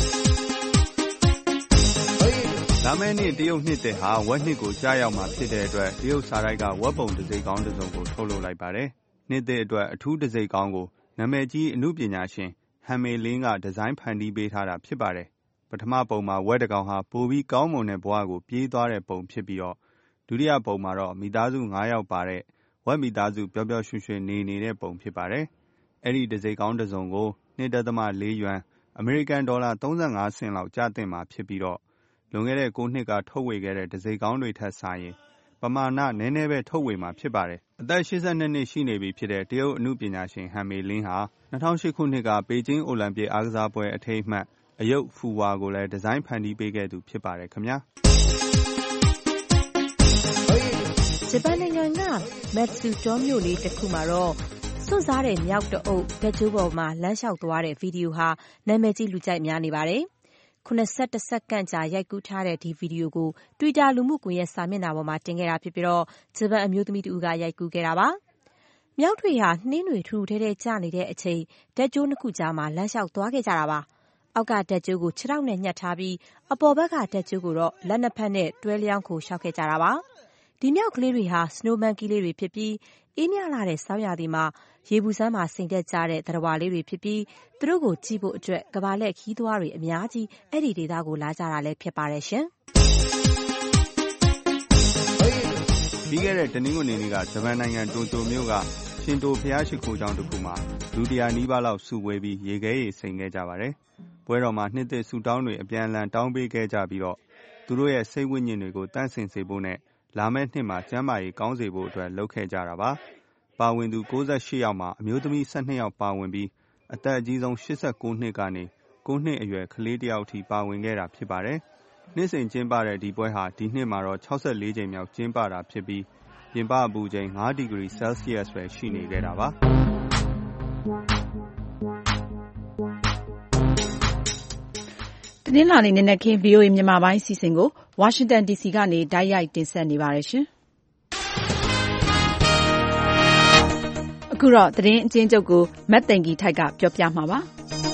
လာမယ့်နှစ်တရုတ်နှစ်သစ်ဟာဝက်နှစ်ကိုကြာရောက်မှာဖြစ်တဲ့အတွက်တရုတ်စာတိုက်ကဝက်ပုံတစ်စိတ်ကောင်းတစ်စုံကိုထုတ်လုပ်လိုက်ပါတယ်။နှစ်သစ်အတွက်အထူးတစ်စိတ်ကောင်းကိုနာမည်ကြီးအမှုပညာရှင်ဟန်မေလင်းကဒီဇိုင်းဖန်တီးပေးထားတာဖြစ်ပါတယ်။ပထမပုံမှာဝက်တစ်ကောင်ဟာပိုပြီးကောင်းမွန်တဲ့ဘဝကိုပြေးသွားတဲ့ပုံဖြစ်ပြီးတော့ဒုတိယပုံမှာတော့မိသားစု၅ယောက်ပါတဲ့ဝက်မိသားစုပျော်ပျော်ရွှင်ရွှင်နေနေတဲ့ပုံဖြစ်ပါတယ်။အဲ့ဒီတစ်စိတ်ကောင်းတစ်စုံကို နှစ်ဒသမ လေးယွမ်အမေရိကန်ဒေါ်လာသုံးဆယ့်ငါးဆင့်လောက်ကျသင့်မှာဖြစ်ပြီးတော့လွန်ခဲ့တဲ့ကိုနှစ်ကထုတ်ဝေခဲ့တဲ့တစ်စိတ်ကောင်းတွေထက်စာရင်ပမာဏနည်းနည်းပဲထုတ်ဝေမှာဖြစ်ပါတယ်။အသက်၈၂နှစ်ရှိနေပြီဖြစ်တဲ့တရုတ်အမှုပညာရှင်ဟန်မေလင်းဟာ၂၀၀၈ခုနှစ်ကပေကျင်းအိုလံပစ်အားကစားပွဲအထိမ်းအမှတ်အယုတ်ဖူဝါကိုလည်းဒီဇိုင်းဖန်တီးပေးခဲ့သူဖြစ်ပါတယ်ခင်ဗျာ။ဂျပန်နိုင်ငံကမက်ဆူတောမြို့လေးတစ်ခုမှာတော့စွန့်စားတဲ့မြောက်တအုပ်ဓာတ်ကြိုးပေါ်မှာလမ်းလျှောက်သွားတဲ့ဗီဒီယိုဟာနာမည်ကြီးလူကြိုက်များနေပါတယ်။ခုနှစ်ဆယ့်တစ်စက္ကန့်ကြာရိုက်ကူးထားတဲ့ဒီဗီဒီယိုကို Twitter လူမှုကွန်ရက်စာမျက်နှာပေါ်မှာတင်ခဲ့တာဖြစ်ပြီးတော့ဂျပန်အမျိုးသမီးတူကရိုက်ကူးခဲ့တာပါ။မြောက်တွေဟာနှင်းတွေထူထူထဲထဲကျနေတဲ့အချိန်ဓာတ်ကြိုးနှစ်ခုကြားမှာလမ်းလျှောက်သွားခဲ့ကြတာပါ။အောက်ကဓာတ်ကြိုးကိုခြေထောက်နဲ့ညှပ်ထားပြီးအပေါ်ဘက်ကဓာတ်ကြိုးကိုတော့လက်နှစ်ဖက်နဲ့တွဲလျောင်းခိုလျှောက်ခဲ့ကြတာပါ။ဒီမြောက်ကလေးတွေဟာစနိုးမန်ကီးလေးတွေဖြစ်ပြီးအေးမြလာတဲ့ဆောင်းရာသီမှာရေဘူးစမ်းမှာစိန်တက်ကြတဲ့သတ္တဝါလေးတွေဖြစ်ပြီးသူတို့ကိုကြည့်ဖို့အတွက်ကမ္ဘာလှည့်ခီးသွားတွေအများကြီးအဲ့ဒီဒေသကိုလာကြတာလည်းဖြစ်ပါတယ်ရှင်။ပြီးခဲ့တဲ့တနင်္ဂနွေနေ့ကဂျပန်နိုင်ငံတိုကျိုမြို့ကရှင်တိုဘုရားရှိခိုးကျောင်းတစ်ခုမှာလူတရာနီးပါးလောက်စုဝေးပြီးရေခဲရေစိန်ခဲ့ကြပါတယ်။ပွဲတော်မှာနှစ်သစ်ဆုတောင်းတွေအပြန်အလှန်တောင်းပေးခဲ့ကြပြီးတော့သူတို့ရဲ့စိတ်ဝိညာဉ်တွေကိုတန့်စင်စေဖို့နဲ့လာမယ့်နှစ်မှာကျန်းမာရေးကောင်းစေဖို့အတွက်လုပ်ခဲ့ကြတာပါ။ပါဝင်သူ၉၈ယောက်မှာအမျိုးသမီး၁၂ယောက်ပါဝင်ပြီးအသက်အကြီးဆုံး၈၉နှစ်ကနေ၉နှစ်အရွယ်ကလေးတစ်ယောက်အထိပါဝင်ခဲ့တာဖြစ်ပါတယ်။နှစ်စဉ်ကျင်းပတဲ့ဒီပွဲဟာဒီနှစ်မှာတော့၆၄ကြိမ်မြောက်ကျင်းပတာဖြစ်ပြီးပြင်ပအပူချိန်၅ဒီဂရီဆဲလ်စီယပ်စ်ပဲရှိနေခဲ့တာပါ။တနင်္လာနေ့နံနက်ခင်း ဗွီအိုအေ မြန်မာပိုင်းအစီအစဉ်ကိုဝါရှင်တန်ဒီစီကနေတိုက်ရိုက်တင်ဆက်နေပါတယ်ရှင်။အခုတော့သတင်းအကျဉ်းချုပ်ကိုမတ်သိန်ကြီးထိုက်ကပြောပြမှာပါ။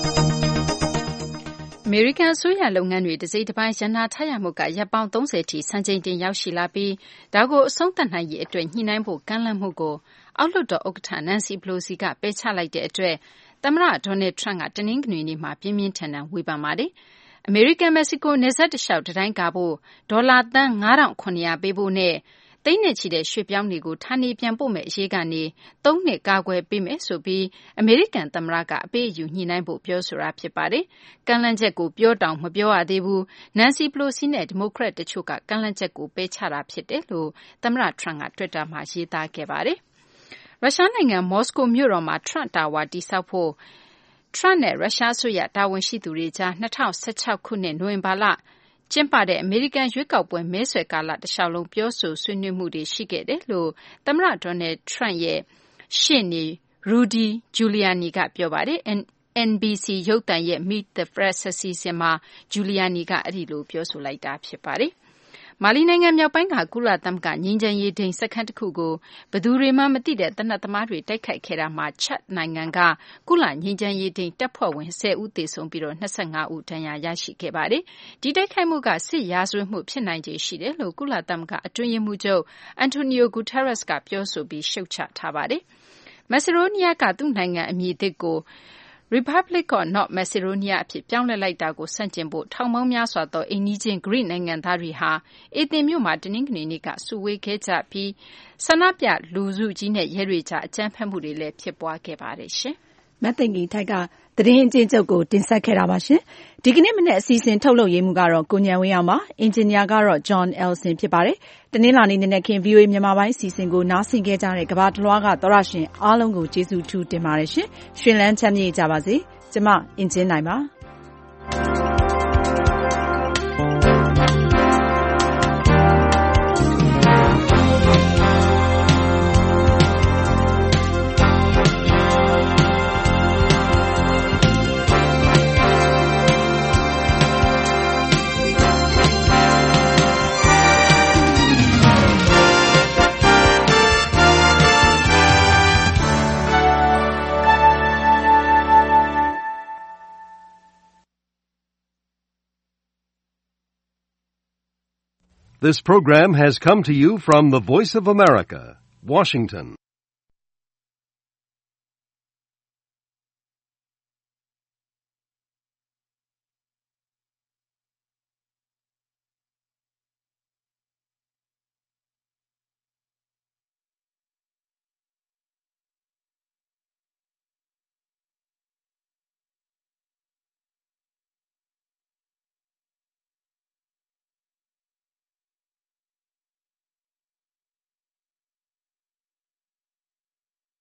အမေရိကန်အစိုးရလုပ်ငန်းတွေတစိမ့်တစ်ပိုင်းရန်နာထားရမှုကရပ်ပေါင်းသုံးဆယ်ထိစံချိန်တင်ရောက်ရှိလာပြီးဒါကိုအဆုံးသတ်နိုင်ရေးအတွက်ညှိနှိုင်းဖို့ကမ်းလှမ်းမှုကိုအောက်လွှတ်တော်ဥက္ကဋ္ဌနန်စီပလိုစီကပယ်ချလိုက်တဲ့အတွက်သမ္မတဒေါ်နယ်ထရန့်ကတနင်္ဂနွေနေ့မှာပြင်းပြင်းထန်ထန်ဝေဖန်ပါတယ်။အမေရိကန်မက္ကဆီကိုနယ်စပ်တလျှောက်တံတိုင်းကာဖို့ဒေါ်လာသန်း၅ထောင်ခုနှစ်ရာပေးဖို့နဲ့သိန်းနဲ့ချီတဲ့ရွှေ့ပြောင်းတွေကိုဌာနေပြန်ပို့မယ့်အရေးကနေသုံးနှစ်ကာကွယ်ပေးမယ်ဆိုပြီးအမေရိကန်သမ္မတကအပေးအယူညှိနှိုင်းဖို့ပြောဆိုတာဖြစ်ပါတယ်။ကမ်းလှမ်းချက်ကိုပြောတောင်မပြောရသေးဘူး။နန်စီပလိုစီနဲ့ဒီမိုကရက်တချို့ကကမ်းလှမ်းချက်ကိုပယ်ချတာဖြစ်တယ်လို့သမ္မတထရန့်ကတွစ်တာမှာရေးသားခဲ့ပါတယ်။ရုရှားနိုင်ငံမော်စကိုမြို့တော်မှာထရန့်တာဝါတည်ဆောက်ဖို့ထရန့်နဲ့ရုရှားအစိုးရတာဝန်ရှိသူတွေကြား၂၀၁၆ခုနှစ်နိုဝင်ဘာလကျင်းပတဲ့အမေရိကန်ရွေးကောက်ပွဲမဲဆွယ်ကာလတလျှောက်လုံးပြောဆိုဆွေးနွေးမှုတွေရှိခဲ့တယ်လို့သမ္မတဒေါ်နယ်ထရန့်ရဲ့ရှေ့နေ Rudy Giuliani ကပြောပါတယ်။ N B C ရုပ်သံရဲ့ Meet the Press အစီအစဉ်မှာ Giuliani ကအဲဒီလိုပြောဆိုလိုက်တာဖြစ်ပါတယ်။မာလီနိုင်ငံမြောက်ပိုင်းကကုလသမဂ္ဂငြိမ်းချမ်းရေးထိန်းစခန်းတစ်ခုကိုဘယ်သူတွေမှမသိတဲ့သေနတ်သမားတွေတိုက်ခိုက်ခဲ့တာမှာချက်နိုင်ငံကကုလငြိမ်းချမ်းရေးထိန်းတပ်ဖွဲ့ဝင်၁၀ဦးသေဆုံးပြီးတော့၂၅ဦးဒဏ်ရာရရှိခဲ့ပါတယ်။ဒီတိုက်ခိုက်မှုကစစ်ရာဇဝတ်မှုဖြစ်နိုင်ခြေရှိတယ်လို့ကုလသမဂ္ဂအတွင်းရေးမှူးချုပ်အန်တိုနီယိုဂူတာရက်စ်ကပြောဆိုပြီးရှုတ်ချထားပါတယ်။မက်ဆီဒိုနီးယားကသူ့နိုင်ငံအမည်သစ်ကိုRepublic of North Macedonia အဖြစ်ပြောင်းလဲလိုက်တာကိုဆန့်ကျင်ဖို့ထောင်ပေါင်းများစွာသောအိမ်နီးချင်းဂရိနိုင်ငံသားတွေဟာအေသင်မြို့မှာတနင်္ဂနွေနေ့ကစုဝေးခဲ့ကြပြီးဆန္ဒပြလူစုကြီးနဲ့ရဲတွေကြားအကြမ်းဖက်မှုတွေလည်းဖြစ်ပွားခဲ့ပါတယ်ရှင်။မတ်သိင်္ဂီထိုက်ကသတင်းအကျဉ်းချုပ်ကိုတင်ဆက်ခဲ့တာပါရှင်။ဒီကနေ့မနေ့အစီအစဉ်ထုတ်လုပ်ရေးမှုကတော့ကိုဉာဏ်ဝင်းအောင်ပါ။အင်ဂျင်နီယာကတော့ John Elson ဖြစ်ပါတယ်။တနင်္လာနေ့နံနက်ခင်း ဗွီအိုအေ မြန်မာပိုင်းအစီအစဉ်ကိုနားဆင်ခဲ့ကြတဲ့ကမ္ဘာတလွှားကသောရရှင်အားလုံးကိုကျေးဇူးထူးတင်ပါတယ်ရှင်။ရွှင်လန်းချမ်းမြေ့ကြပါစေ။ကျမအင်ဂျင်နိုင်ပါ။ This program has come to you from the Voice of America, Washington.